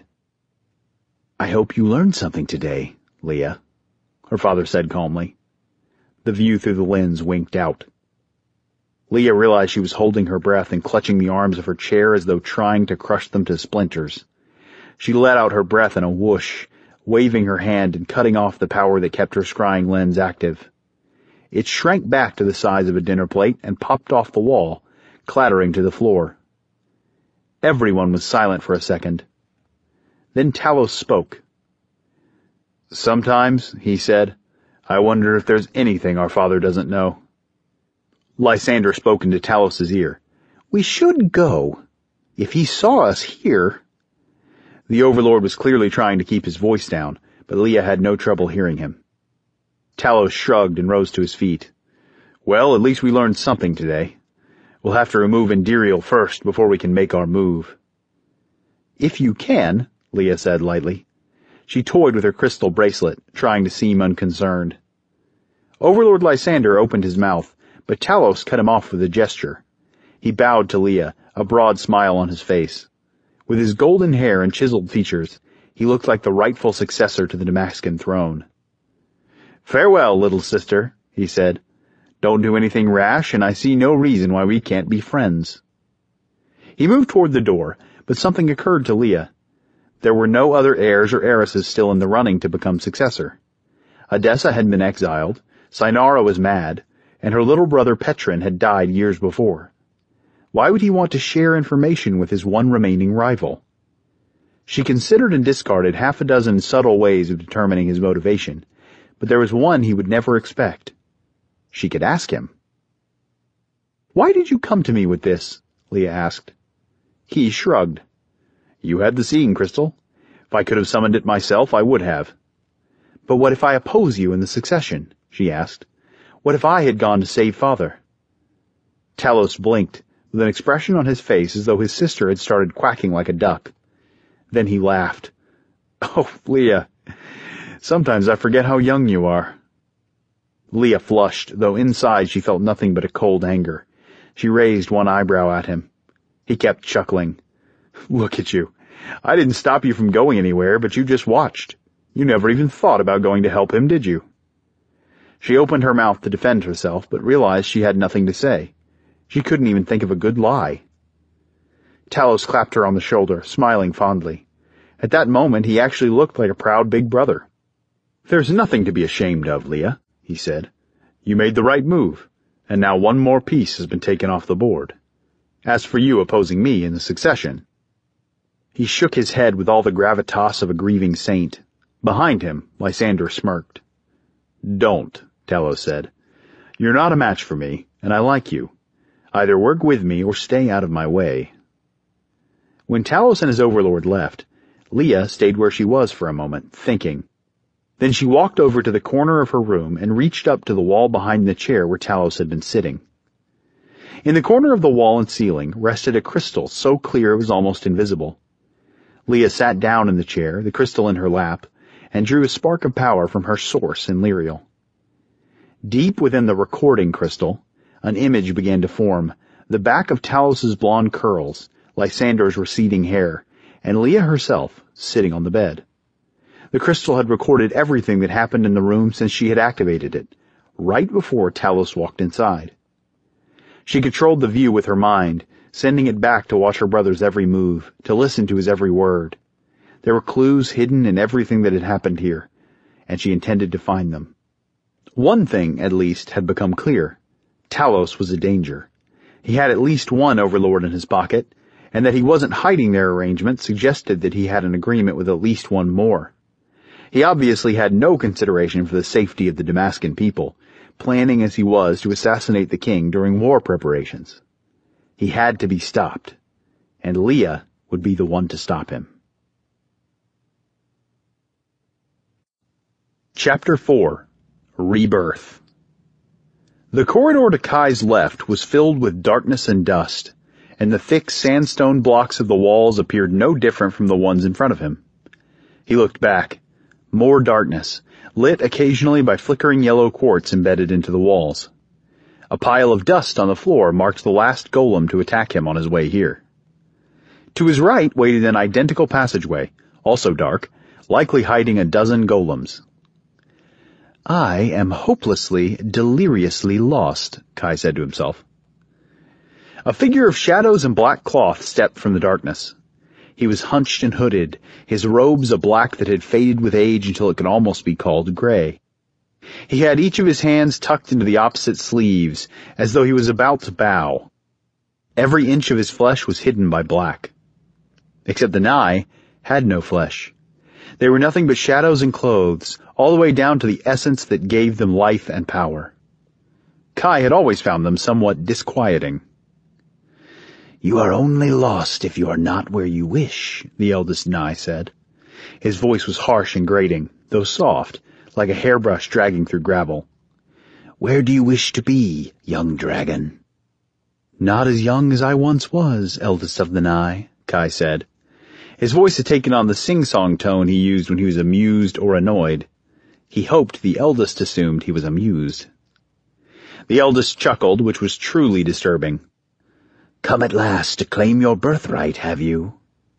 "I hope you learned something today, Leah," her father said calmly. The view through the lens winked out. Leah realized she was holding her breath and clutching the arms of her chair as though trying to crush them to splinters. She let out her breath in a whoosh, waving her hand and cutting off the power that kept her scrying lens active. It shrank back to the size of a dinner plate and popped off the wall, clattering to the floor. Everyone was silent for a second. Then Talos spoke. "Sometimes," he said, "I wonder if there's anything our father doesn't know." Lysander spoke into Talos's ear. "We should go. If he saw us here—" The Overlord was clearly trying to keep his voice down, but Leah had no trouble hearing him. Talos shrugged and rose to his feet. "Well, at least we learned something today. We'll have to remove Indiriel first before we can make our move." "If you can," Leah said lightly. She toyed with her crystal bracelet, trying to seem unconcerned. Overlord Lysander opened his mouth, but Talos cut him off with a gesture. He bowed to Leah, a broad smile on his face. With his golden hair and chiseled features, he looked like the rightful successor to the Damascan throne. "Farewell, little sister," he said. "Don't do anything rash, and I see no reason why we can't be friends." He moved toward the door, but something occurred to Leah. There were no other heirs or heiresses still in the running to become successor. Edessa had been exiled, Sinara was mad, and her little brother Petrin had died years before. Why would he want to share information with his one remaining rival? She considered and discarded half a dozen subtle ways of determining his motivation, but there was one he would never expect. She could ask him. "Why did you come to me with this?" Leah asked. He shrugged. "You had the seeing crystal. If I could have summoned it myself, I would have." "But what if I oppose you in the succession?" she asked. "What if I had gone to save Father?" Talos blinked, with an expression on his face as though his sister had started quacking like a duck. Then he laughed. "Oh, Leah, sometimes I forget how young you are." Leah flushed, though inside she felt nothing but a cold anger. She raised one eyebrow at him. He kept chuckling. "Look at you. I didn't stop you from going anywhere, but you just watched. You never even thought about going to help him, did you?" She opened her mouth to defend herself, but realized she had nothing to say. She couldn't even think of a good lie. Talos clapped her on the shoulder, smiling fondly. At that moment, he actually looked like a proud big brother. "There's nothing to be ashamed of, Leah," he said. "You made the right move, and now one more piece has been taken off the board. As for you opposing me in the succession—" He shook his head with all the gravitas of a grieving saint. Behind him, Lysander smirked. "Don't," Talos said. "You're not a match for me, and I like you. Either work with me or stay out of my way." When Talos and his overlord left, Leah stayed where she was for a moment, thinking. Then she walked over to the corner of her room and reached up to the wall behind the chair where Talos had been sitting. In the corner of the wall and ceiling rested a crystal so clear it was almost invisible. Leah sat down in the chair, the crystal in her lap, and drew a spark of power from her source in Lyriel. Deep within the recording crystal, an image began to form, the back of Talos's blonde curls, Lysander's receding hair, and Leah herself sitting on the bed. The crystal had recorded everything that happened in the room since she had activated it, right before Talos walked inside. She controlled the view with her mind, sending it back to watch her brother's every move, to listen to his every word. There were clues hidden in everything that had happened here, and she intended to find them. One thing, at least, had become clear. Talos was a danger. He had at least one overlord in his pocket, and that he wasn't hiding their arrangement suggested that he had an agreement with at least one more. He obviously had no consideration for the safety of the Damascan people, planning as he was to assassinate the king during war preparations. He had to be stopped, and Leah would be the one to stop him. Chapter 4. Rebirth. The corridor to Kai's left was filled with darkness and dust, and the thick sandstone blocks of the walls appeared no different from the ones in front of him. He looked back. More darkness, lit occasionally by flickering yellow quartz embedded into the walls. A pile of dust on the floor marked the last golem to attack him on his way here. To his right waited an identical passageway, also dark, likely hiding a dozen golems. "I am hopelessly, deliriously lost," Kai said to himself. A figure of shadows and black cloth stepped from the darkness. He was hunched and hooded, his robes a black that had faded with age until it could almost be called gray. He had each of his hands tucked into the opposite sleeves, as though he was about to bow. Every inch of his flesh was hidden by black. Except the Nai had no flesh. They were nothing but shadows and clothes, all the way down to the essence that gave them life and power. Kai had always found them somewhat disquieting. "You are only lost if you are not where you wish," the eldest Nai said. His voice was harsh and grating, though soft, like a hairbrush dragging through gravel. "Where do you wish to be, young dragon?" "Not as young as I once was, eldest of the Nai," Kai said. His voice had taken on the sing-song tone he used when he was amused or annoyed. He hoped the eldest assumed he was amused. The eldest chuckled, which was truly disturbing. "Come at last to claim your birthright, have you?"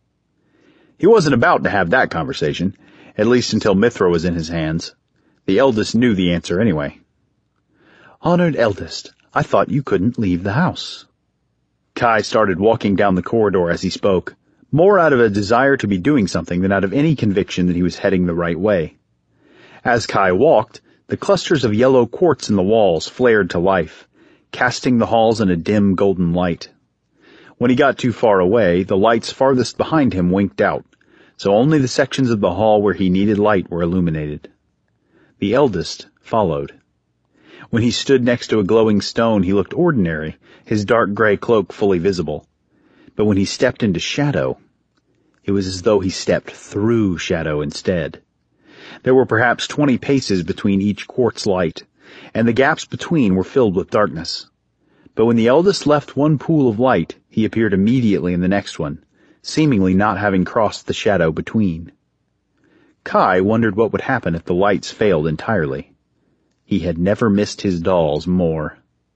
He wasn't about to have that conversation, at least until Mithra was in his hands. The eldest knew the answer anyway. "Honored eldest, I thought you couldn't leave the house." Kai started walking down the corridor as he spoke, more out of a desire to be doing something than out of any conviction that he was heading the right way. As Kai walked, the clusters of yellow quartz in the walls flared to life, casting the halls in a dim golden light. When he got too far away, the lights farthest behind him winked out, so only the sections of the hall where he needed light were illuminated. The eldest followed. When he stood next to a glowing stone, he looked ordinary, his dark gray cloak fully visible. But when he stepped into shadow, it was as though he stepped through shadow instead. There were perhaps 20 paces between each quartz light, and the gaps between were filled with darkness. But when the eldest left one pool of light, he appeared immediately in the next one, seemingly not having crossed the shadow between. Kai wondered what would happen if the lights failed entirely. He had never missed his dolls more.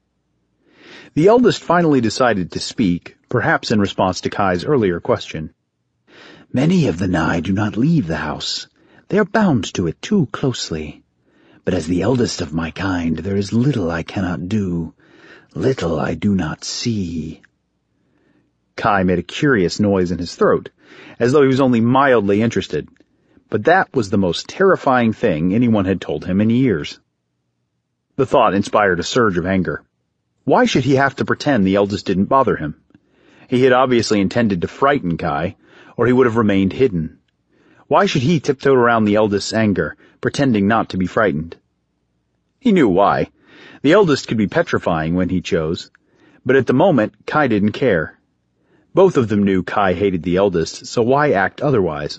The eldest finally decided to speak, perhaps in response to Kai's earlier question. "Many of the Nai do not leave the house. They are bound to it too closely. But as the eldest of my kind, there is little I cannot do, little I do not see." Kai made a curious noise in his throat, as though he was only mildly interested, but that was the most terrifying thing anyone had told him in years. The thought inspired a surge of anger. Why should he have to pretend the eldest didn't bother him? He had obviously intended to frighten Kai, or he would have remained hidden. Why should he tiptoe around the eldest's anger, pretending not to be frightened? He knew why. The eldest could be petrifying when he chose, but at the moment Kai didn't care. Both of them knew Kai hated the eldest, so why act otherwise?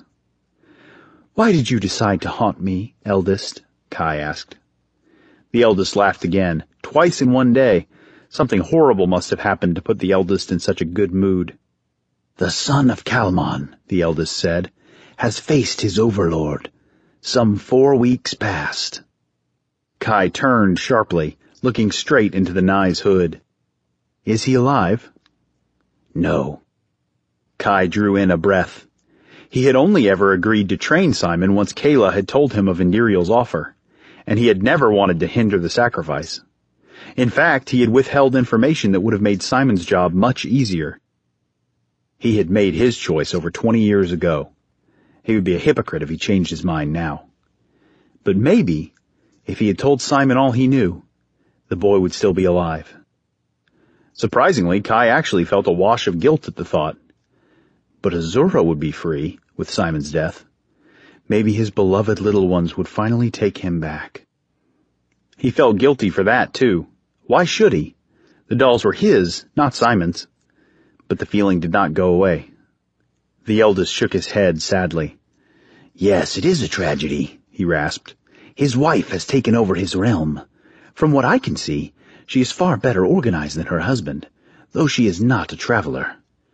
"Why did you decide to haunt me, eldest?" Kai asked. The eldest laughed again, twice in one day. Something horrible must have happened to put the eldest in such a good mood. "The son of Kalman," the eldest said, "has faced his overlord. Some 4 weeks past." Kai turned sharply, looking straight into the Nai's hood. "Is he alive?" "No." Kai drew in a breath. He had only ever agreed to train Simon once Kayla had told him of Indiriel's offer, and he had never wanted to hinder the sacrifice. In fact, he had withheld information that would have made Simon's job much easier. He had made his choice over 20 years ago. He would be a hypocrite if he changed his mind now. But maybe, if he had told Simon all he knew, the boy would still be alive. Surprisingly, Kai actually felt a wash of guilt at the thought. But Azura would be free with Simon's death. Maybe his beloved little ones would finally take him back. He felt guilty for that, too. Why should he? The dolls were his, not Simon's. But the feeling did not go away. The eldest shook his head sadly. "Yes, it is a tragedy," he rasped. "His wife has taken over his realm. From what I can see, she is far better organized than her husband, though she is not a traveler."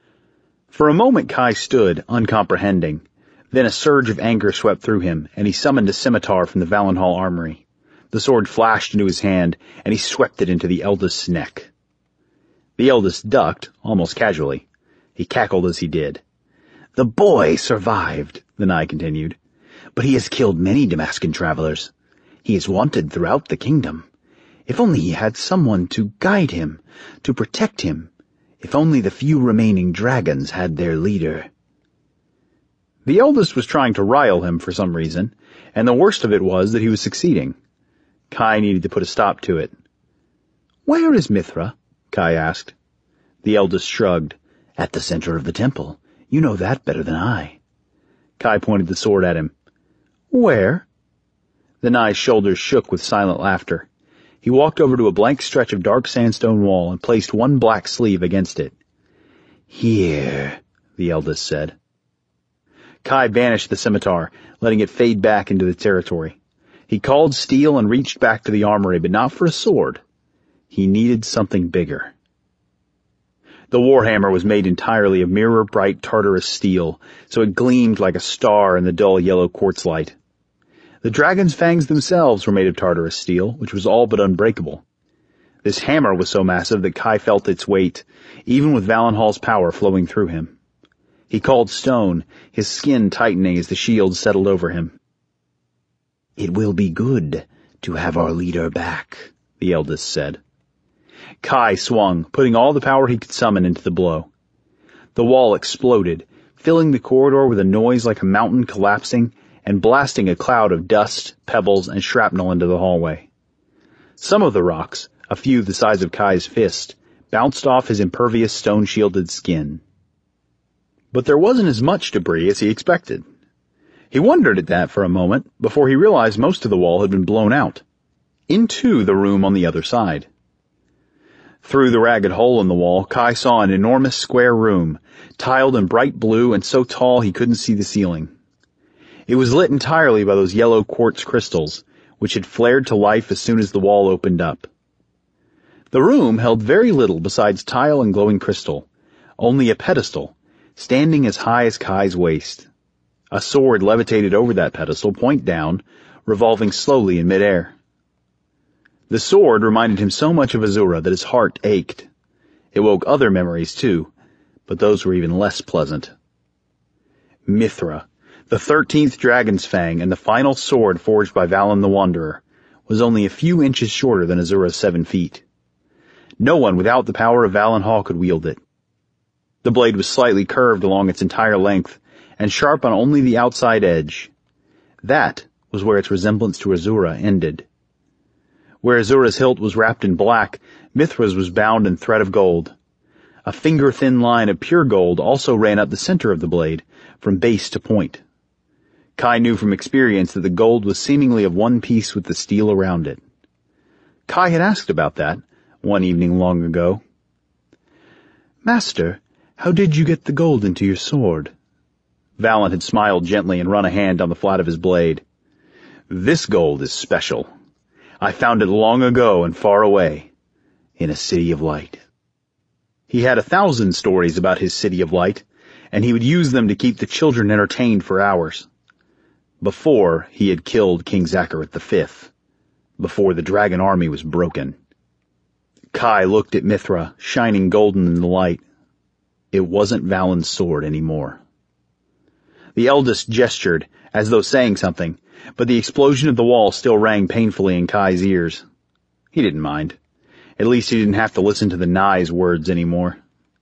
For a moment Kai stood, uncomprehending. Then a surge of anger swept through him, and he summoned a scimitar from the Valenhall armory. The sword flashed into his hand, and he swept it into the eldest's neck. The eldest ducked, almost casually. He cackled as he did. "The boy survived," the Nai continued, "but he has killed many Damascan travelers. He is wanted throughout the kingdom. If only he had someone to guide him, to protect him. If only the few remaining dragons had their leader." The eldest was trying to rile him for some reason, and the worst of it was that he was succeeding. Kai needed to put a stop to it. "Where is Mithra?" Kai asked. The eldest shrugged. "At the center of the temple. You know that better than I." Kai pointed the sword at him. "Where?" The Nai's shoulders shook with silent laughter. He walked over to a blank stretch of dark sandstone wall and placed one black sleeve against it. "Here," the eldest said. Kai banished the scimitar, letting it fade back into the territory. He called steel and reached back to the armory, but not for a sword. He needed something bigger. The warhammer was made entirely of mirror-bright Tartarus steel, so it gleamed like a star in the dull yellow quartz light. The dragon's fangs themselves were made of Tartarus steel, which was all but unbreakable. This hammer was so massive that Kai felt its weight, even with Valenhal's power flowing through him. He called stone, his skin tightening as the shield settled over him. "It will be good to have our leader back," the eldest said. Kai swung, putting all the power he could summon into the blow. The wall exploded, filling the corridor with a noise like a mountain collapsing and blasting a cloud of dust, pebbles, and shrapnel into the hallway. Some of the rocks, a few the size of Kai's fist, bounced off his impervious stone-shielded skin. But there wasn't as much debris as he expected. He wondered at that for a moment before he realized most of the wall had been blown out, into the room on the other side. Through the ragged hole in the wall, Kai saw an enormous square room, tiled in bright blue and so tall he couldn't see the ceiling. It was lit entirely by those yellow quartz crystals, which had flared to life as soon as the wall opened up. The room held very little besides tile and glowing crystal, only a pedestal, standing as high as Kai's waist. A sword levitated over that pedestal, point down, revolving slowly in midair. The sword reminded him so much of Azura that his heart ached. It woke other memories, too, but those were even less pleasant. Mithra, the 13th Dragon's Fang and the final sword forged by Valen the Wanderer, was only a few inches shorter than Azura's 7 feet. No one without the power of Valenhal could wield it. The blade was slightly curved along its entire length, and sharp on only the outside edge. That was where its resemblance to Azura ended. Where Azura's hilt was wrapped in black, Mithra's was bound in thread of gold. A finger-thin line of pure gold also ran up the center of the blade, from base to point. Kai knew from experience that the gold was seemingly of one piece with the steel around it. Kai had asked about that, one evening long ago. "Master, how did you get the gold into your sword?" Valen had smiled gently and run a hand on the flat of his blade. "This gold is special. I found it long ago and far away, in a city of light." He had 1,000 stories about his city of light, and he would use them to keep the children entertained for hours. Before he had killed King Zacharoth V, before the dragon army was broken. Kai looked at Mithra, shining golden in the light. It wasn't Valen's sword anymore. The eldest gestured, as though saying something, but the explosion of the wall still rang painfully in Kai's ears. He didn't mind. At least he didn't have to listen to the Nai's words anymore.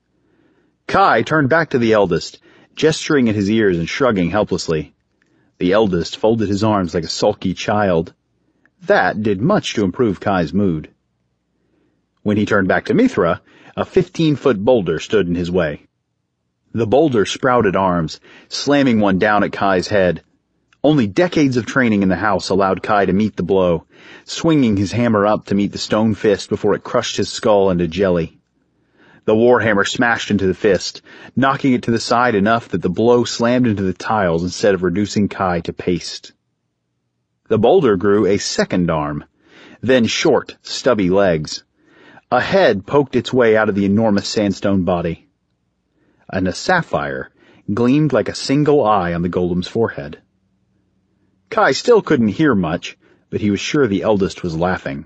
Kai turned back to the eldest, gesturing at his ears and shrugging helplessly. The eldest folded his arms like a sulky child. That did much to improve Kai's mood. When he turned back to Mithra, a 15-foot boulder stood in his way. The boulder sprouted arms, slamming one down at Kai's head. Only decades of training in the house allowed Kai to meet the blow, swinging his hammer up to meet the stone fist before it crushed his skull into jelly. The warhammer smashed into the fist, knocking it to the side enough that the blow slammed into the tiles instead of reducing Kai to paste. The boulder grew a second arm, then short, stubby legs. A head poked its way out of the enormous sandstone body. And a sapphire gleamed like a single eye on the golem's forehead. Kai still couldn't hear much, but he was sure the eldest was laughing.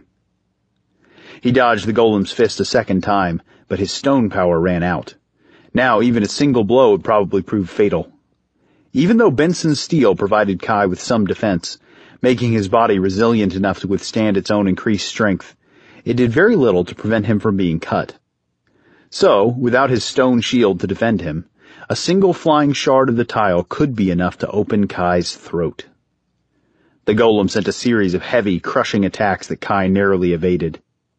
He dodged the golem's fist a second time, but his stone power ran out. Now even a single blow would probably prove fatal. Even though Benson's steel provided Kai with some defense, making his body resilient enough to withstand its own increased strength, it did very little to prevent him from being cut. So, without his stone shield to defend him, a single flying shard of the tile could be enough to open Kai's throat. The golem sent a series of heavy, crushing attacks that Kai narrowly evaded.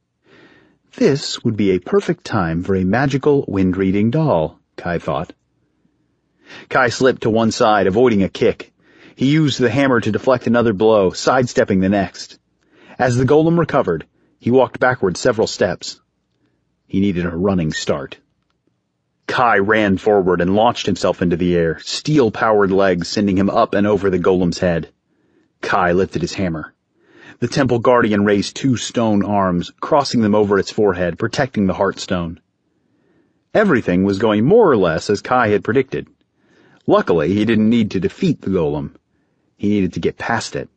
This would be a perfect time for a magical wind-reading doll, Kai thought. Kai slipped to one side, avoiding a kick. He used the hammer to deflect another blow, sidestepping the next. As the golem recovered, he walked backward several steps. He needed a running start. Kai ran forward and launched himself into the air, steel-powered legs sending him up and over the golem's head. Kai lifted his hammer. The temple guardian raised 2 stone arms, crossing them over its forehead, protecting the heartstone. Everything was going more or less as Kai had predicted. Luckily, he didn't need to defeat the golem. He needed to get past it.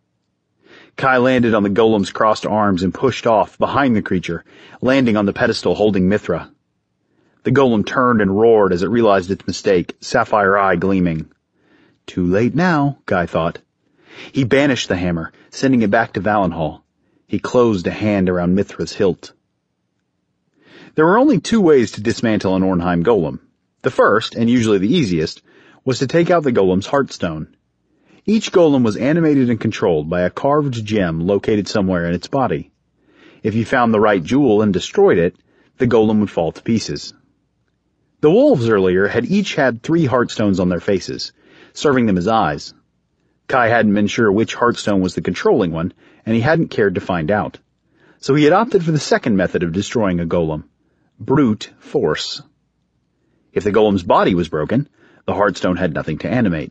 Kai landed on the golem's crossed arms and pushed off behind the creature, landing on the pedestal holding Mithra. The golem turned and roared as it realized its mistake, sapphire eye gleaming. Too late now, Kai thought. He banished the hammer, sending it back to Valenhall. He closed a hand around Mithra's hilt. There were only 2 ways to dismantle an Ornheim golem. The first, and usually the easiest, was to take out the golem's heartstone. Each golem was animated and controlled by a carved gem located somewhere in its body. If you found the right jewel and destroyed it, the golem would fall to pieces. The wolves earlier had each had 3 heartstones on their faces, serving them as eyes. Kai hadn't been sure which heartstone was the controlling one, and he hadn't cared to find out. So he had opted for the second method of destroying a golem, brute force. If the golem's body was broken, the heartstone had nothing to animate.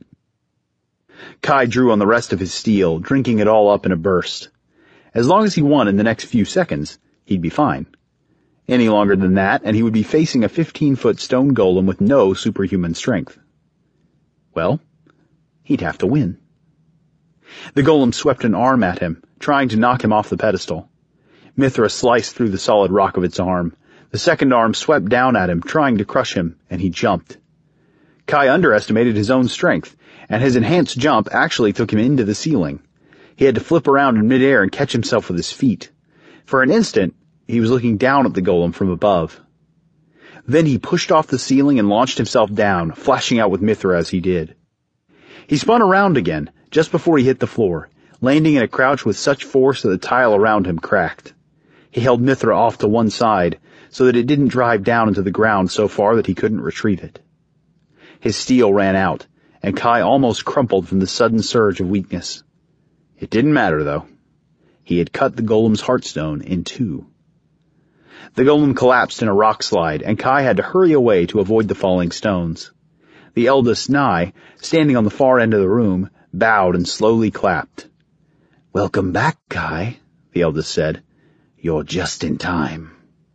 Kai drew on the rest of his steel, drinking it all up in a burst. As long as he won in the next few seconds, he'd be fine. Any longer than that, and he would be facing a 15-foot stone golem with no superhuman strength. Well, he'd have to win. The golem swept an arm at him, trying to knock him off the pedestal. Mithra sliced through the solid rock of its arm. The second arm swept down at him, trying to crush him, and he jumped. Kai underestimated his own strength, and his enhanced jump actually took him into the ceiling. He had to flip around in midair and catch himself with his feet. For an instant, he was looking down at the golem from above. Then he pushed off the ceiling and launched himself down, flashing out with Mithra as he did. He spun around again, just before he hit the floor, landing in a crouch with such force that the tile around him cracked. He held Mithra off to one side, so that it didn't drive down into the ground so far that he couldn't retrieve it. His steel ran out, and Kai almost crumpled from the sudden surge of weakness. It didn't matter, though. He had cut the golem's heartstone in 2. The golem collapsed in a rock slide, and Kai had to hurry away to avoid the falling stones. The eldest Nai, standing on the far end of the room, bowed and slowly clapped. "Welcome back, Kai," the eldest said. "You're just in time."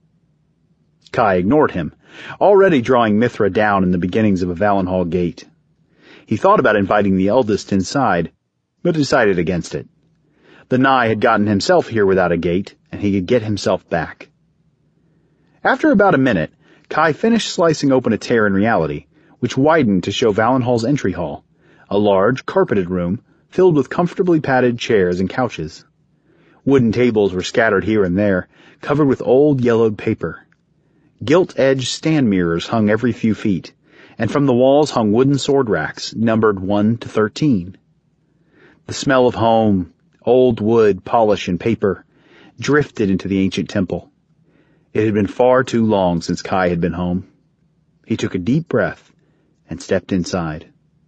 Kai ignored him, already drawing Mithra down in the beginnings of a Valenhall gate. He thought about inviting the eldest inside, but decided against it. The Nai had gotten himself here without a gate, and he could get himself back. After about a minute, Kai finished slicing open a tear in reality, which widened to show Valenhall's entry hall, a large, carpeted room filled with comfortably padded chairs and couches. Wooden tables were scattered here and there, covered with old yellowed paper. Gilt-edged stand mirrors hung every few feet, and from the walls hung wooden sword racks, numbered 1 to 13. The smell of home, old wood, polish, and paper, drifted into the ancient temple. It had been far too long since Kai had been home. He took a deep breath and stepped inside.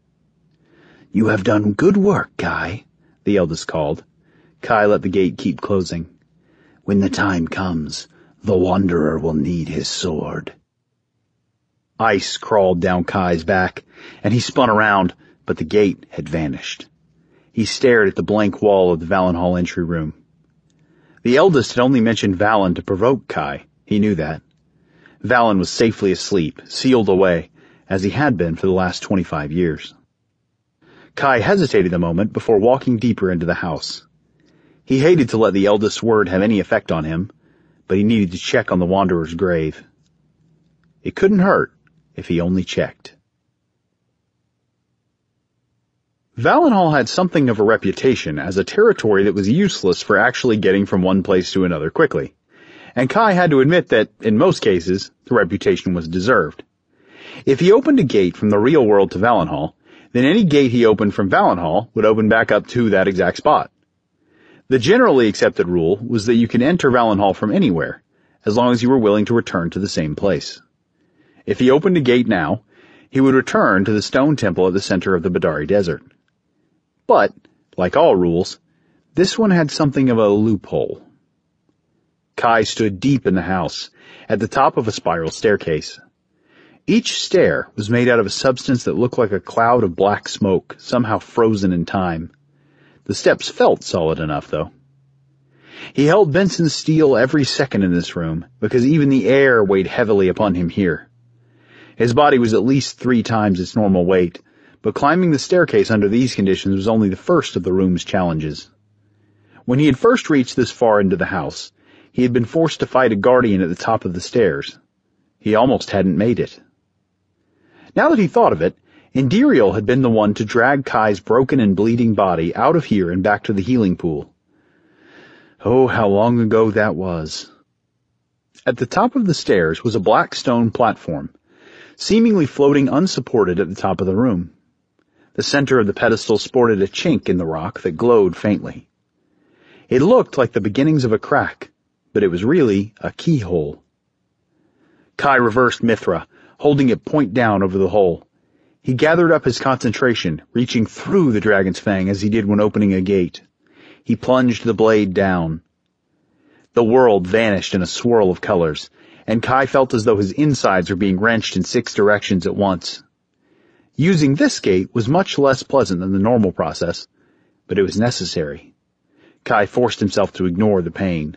"You have done good work, Kai," the eldest called. Kai let the gate keep closing. "When the time comes, the Wanderer will need his sword." Ice crawled down Kai's back, and he spun around, but the gate had vanished. He stared at the blank wall of the Valenhall entry room. The eldest had only mentioned Valen to provoke Kai. He knew that. Valen was safely asleep, sealed away, as he had been for the last 25 years. Kai hesitated a moment before walking deeper into the house. He hated to let the eldest word have any effect on him, but he needed to check on the wanderer's grave. It couldn't hurt if he only checked. Valenhall had something of a reputation as a territory that was useless for actually getting from one place to another quickly, and Kai had to admit that, in most cases, the reputation was deserved. If he opened a gate from the real world to Valenhall, then any gate he opened from Valenhall would open back up to that exact spot. The generally accepted rule was that you could enter Valenhall from anywhere, as long as you were willing to return to the same place. If he opened a gate now, he would return to the stone temple at the center of the Badari Desert. But, like all rules, this one had something of a loophole. Kai stood deep in the house, at the top of a spiral staircase. Each stair was made out of a substance that looked like a cloud of black smoke, somehow frozen in time. The steps felt solid enough, though. He held Benson's steel every second in this room, because even the air weighed heavily upon him here. His body was at least 3 times its normal weight, but climbing the staircase under these conditions was only the first of the room's challenges. When he had first reached this far into the house, he had been forced to fight a guardian at the top of the stairs. He almost hadn't made it. Now that he thought of it, Indiriel had been the one to drag Kai's broken and bleeding body out of here and back to the healing pool. Oh, how long ago that was. At the top of the stairs was a black stone platform, seemingly floating unsupported at the top of the room. The center of the pedestal sported a chink in the rock that glowed faintly. It looked like the beginnings of a crack, but it was really a keyhole. Kai reversed Mithra, holding it point down over the hole. He gathered up his concentration, reaching through the dragon's fang as he did when opening a gate. He plunged the blade down. The world vanished in a swirl of colors, and Kai felt as though his insides were being wrenched in 6 directions at once. Using this gate was much less pleasant than the normal process, but it was necessary. Kai forced himself to ignore the pain.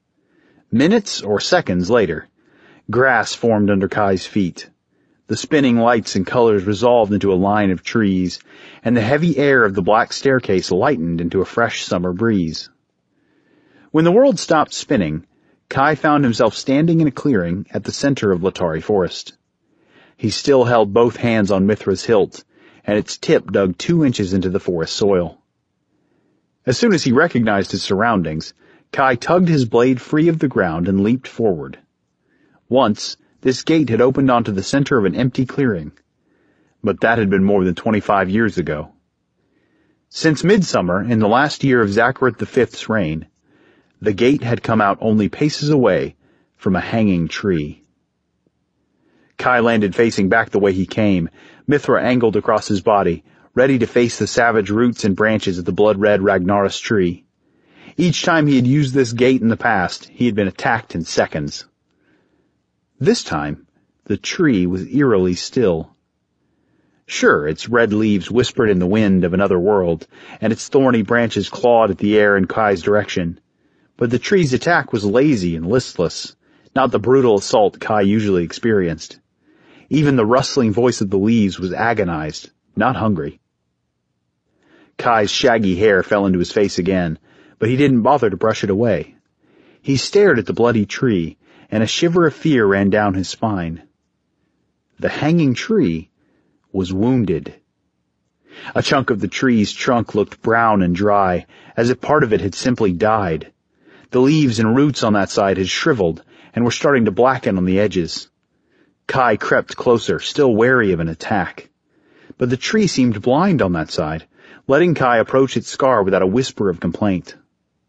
Minutes or seconds later, grass formed under Kai's feet. The spinning lights and colors resolved into a line of trees, and the heavy air of the black staircase lightened into a fresh summer breeze. When the world stopped spinning, Kai found himself standing in a clearing at the center of Latari Forest. He still held both hands on Mithra's hilt, and its tip dug 2 inches into the forest soil. As soon as he recognized his surroundings, Kai tugged his blade free of the ground and leaped forward. Once, this gate had opened onto the center of an empty clearing, but that had been more than 25 years ago. Since midsummer, in the last year of Zacharoth V's reign, the gate had come out only paces away from a hanging tree. Kai landed facing back the way he came, Mithra angled across his body, ready to face the savage roots and branches of the blood-red Ragnaros tree. Each time he had used this gate in the past, he had been attacked in seconds. This time, the tree was eerily still. Sure, its red leaves whispered in the wind of another world, and its thorny branches clawed at the air in Kai's direction, but the tree's attack was lazy and listless, not the brutal assault Kai usually experienced. Even the rustling voice of the leaves was agonized, not hungry. Kai's shaggy hair fell into his face again, but he didn't bother to brush it away. He stared at the bloody tree, and a shiver of fear ran down his spine. The hanging tree was wounded. A chunk of the tree's trunk looked brown and dry, as if part of it had simply died. The leaves and roots on that side had shriveled and were starting to blacken on the edges. Kai crept closer, still wary of an attack. But the tree seemed blind on that side, letting Kai approach its scar without a whisper of complaint.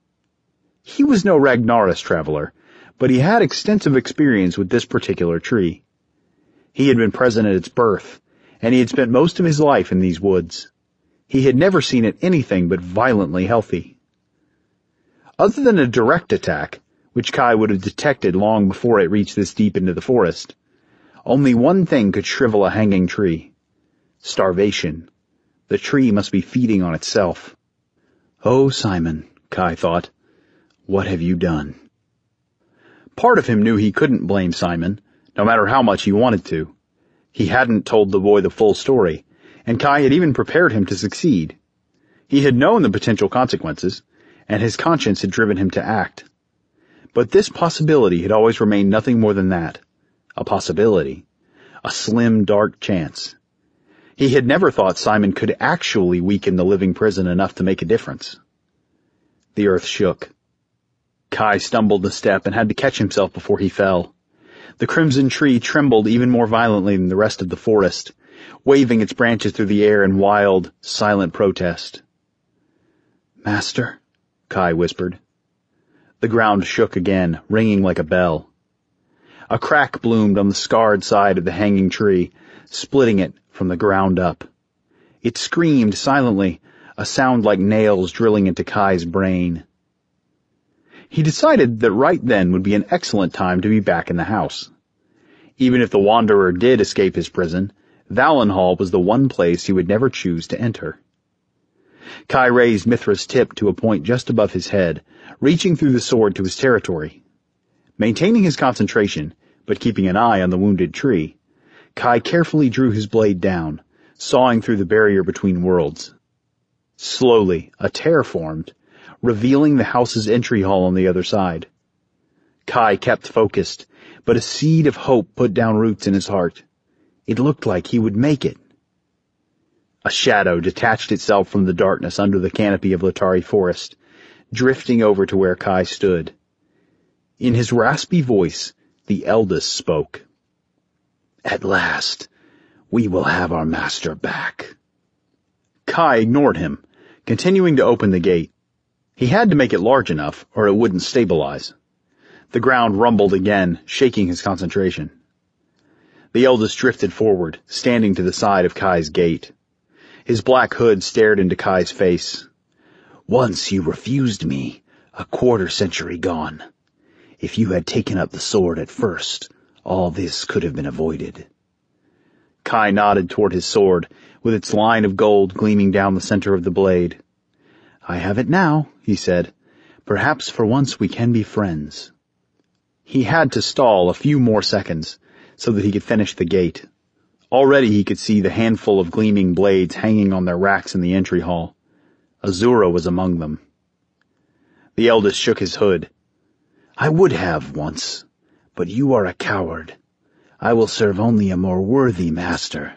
He was no Ragnaros traveler, but he had extensive experience with this particular tree. He had been present at its birth, and he had spent most of his life in these woods. He had never seen it anything but violently healthy. Other than a direct attack, which Kai would have detected long before it reached this deep into the forest, only one thing could shrivel a hanging tree: starvation. The tree must be feeding on itself. Oh, Simon, Kai thought, what have you done? Part of him knew he couldn't blame Simon, no matter how much he wanted to. He hadn't told the boy the full story, and Kai had even prepared him to succeed. He had known the potential consequences, and his conscience had driven him to act. But this possibility had always remained nothing more than that, a possibility, a slim, dark chance. He had never thought Simon could actually weaken the living prison enough to make a difference. The earth shook. Kai stumbled a step and had to catch himself before he fell. The crimson tree trembled even more violently than the rest of the forest, waving its branches through the air in wild, silent protest. "Master," Kai whispered. The ground shook again, ringing like a bell. A crack bloomed on the scarred side of the hanging tree, splitting it from the ground up. It screamed silently, a sound like nails drilling into Kai's brain. He decided that right then would be an excellent time to be back in the house. Even if the Wanderer did escape his prison, Valenhall was the one place he would never choose to enter. Kai raised Mithra's tip to a point just above his head, reaching through the sword to his territory. Maintaining his concentration, but keeping an eye on the wounded tree, Kai carefully drew his blade down, sawing through the barrier between worlds. Slowly, a tear formed, revealing the house's entry hall on the other side. Kai kept focused, but a seed of hope put down roots in his heart. It looked like he would make it. A shadow detached itself from the darkness under the canopy of Latari Forest, drifting over to where Kai stood. In his raspy voice, the eldest spoke. "At last, we will have our master back." Kai ignored him, continuing to open the gate. He had to make it large enough, or it wouldn't stabilize. The ground rumbled again, shaking his concentration. The eldest drifted forward, standing to the side of Kai's gate. His black hood stared into Kai's face. "Once you refused me, a quarter-century gone. If you had taken up the sword at first, all this could have been avoided." Kai nodded toward his sword, with its line of gold gleaming down the center of the blade. "I have it now," he said. "Perhaps for once we can be friends." He had to stall a few more seconds, so that he could finish the gate. Already he could see the handful of gleaming blades hanging on their racks in the entry hall. Azura was among them. The eldest shook his hood. "I would have once, but you are a coward. I will serve only a more worthy master."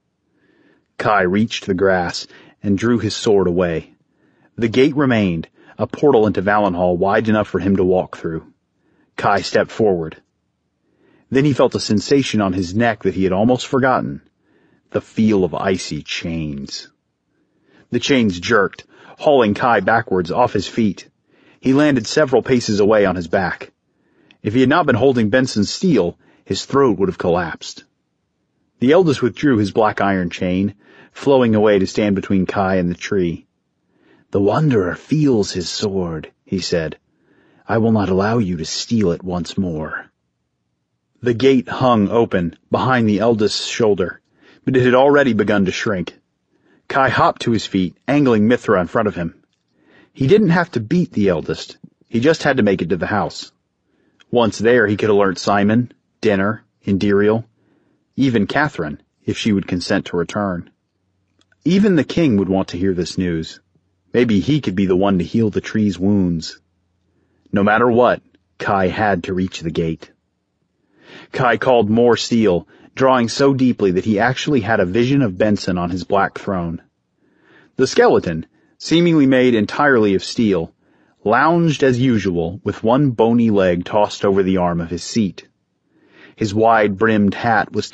Kai reached the grass and drew his sword away. The gate remained, a portal into Valenhall wide enough for him to walk through. Kai stepped forward. Then he felt a sensation on his neck that he had almost forgotten, the feel of icy chains. The chains jerked, hauling Kai backwards off his feet. He landed several paces away on his back. If he had not been holding Benson's steel, his throat would have collapsed. The eldest withdrew his black iron chain, flowing away to stand between Kai and the tree. "The Wanderer feels his sword," he said. "I will not allow you to steal it once more." The gate hung open, behind the eldest's shoulder, but it had already begun to shrink. Kai hopped to his feet, angling Mithra in front of him. He didn't have to beat the eldest. He just had to make it to the house. Once there, he could alert Simon, Dinner, Indiriel, even Catherine, if she would consent to return. Even the king would want to hear this news. Maybe he could be the one to heal the tree's wounds. No matter what, Kai had to reach the gate. Kai called more steel, drawing so deeply that he actually had a vision of Benson on his black throne. The skeleton, seemingly made entirely of steel, lounged as usual with one bony leg tossed over the arm of his seat. His wide-brimmed hat was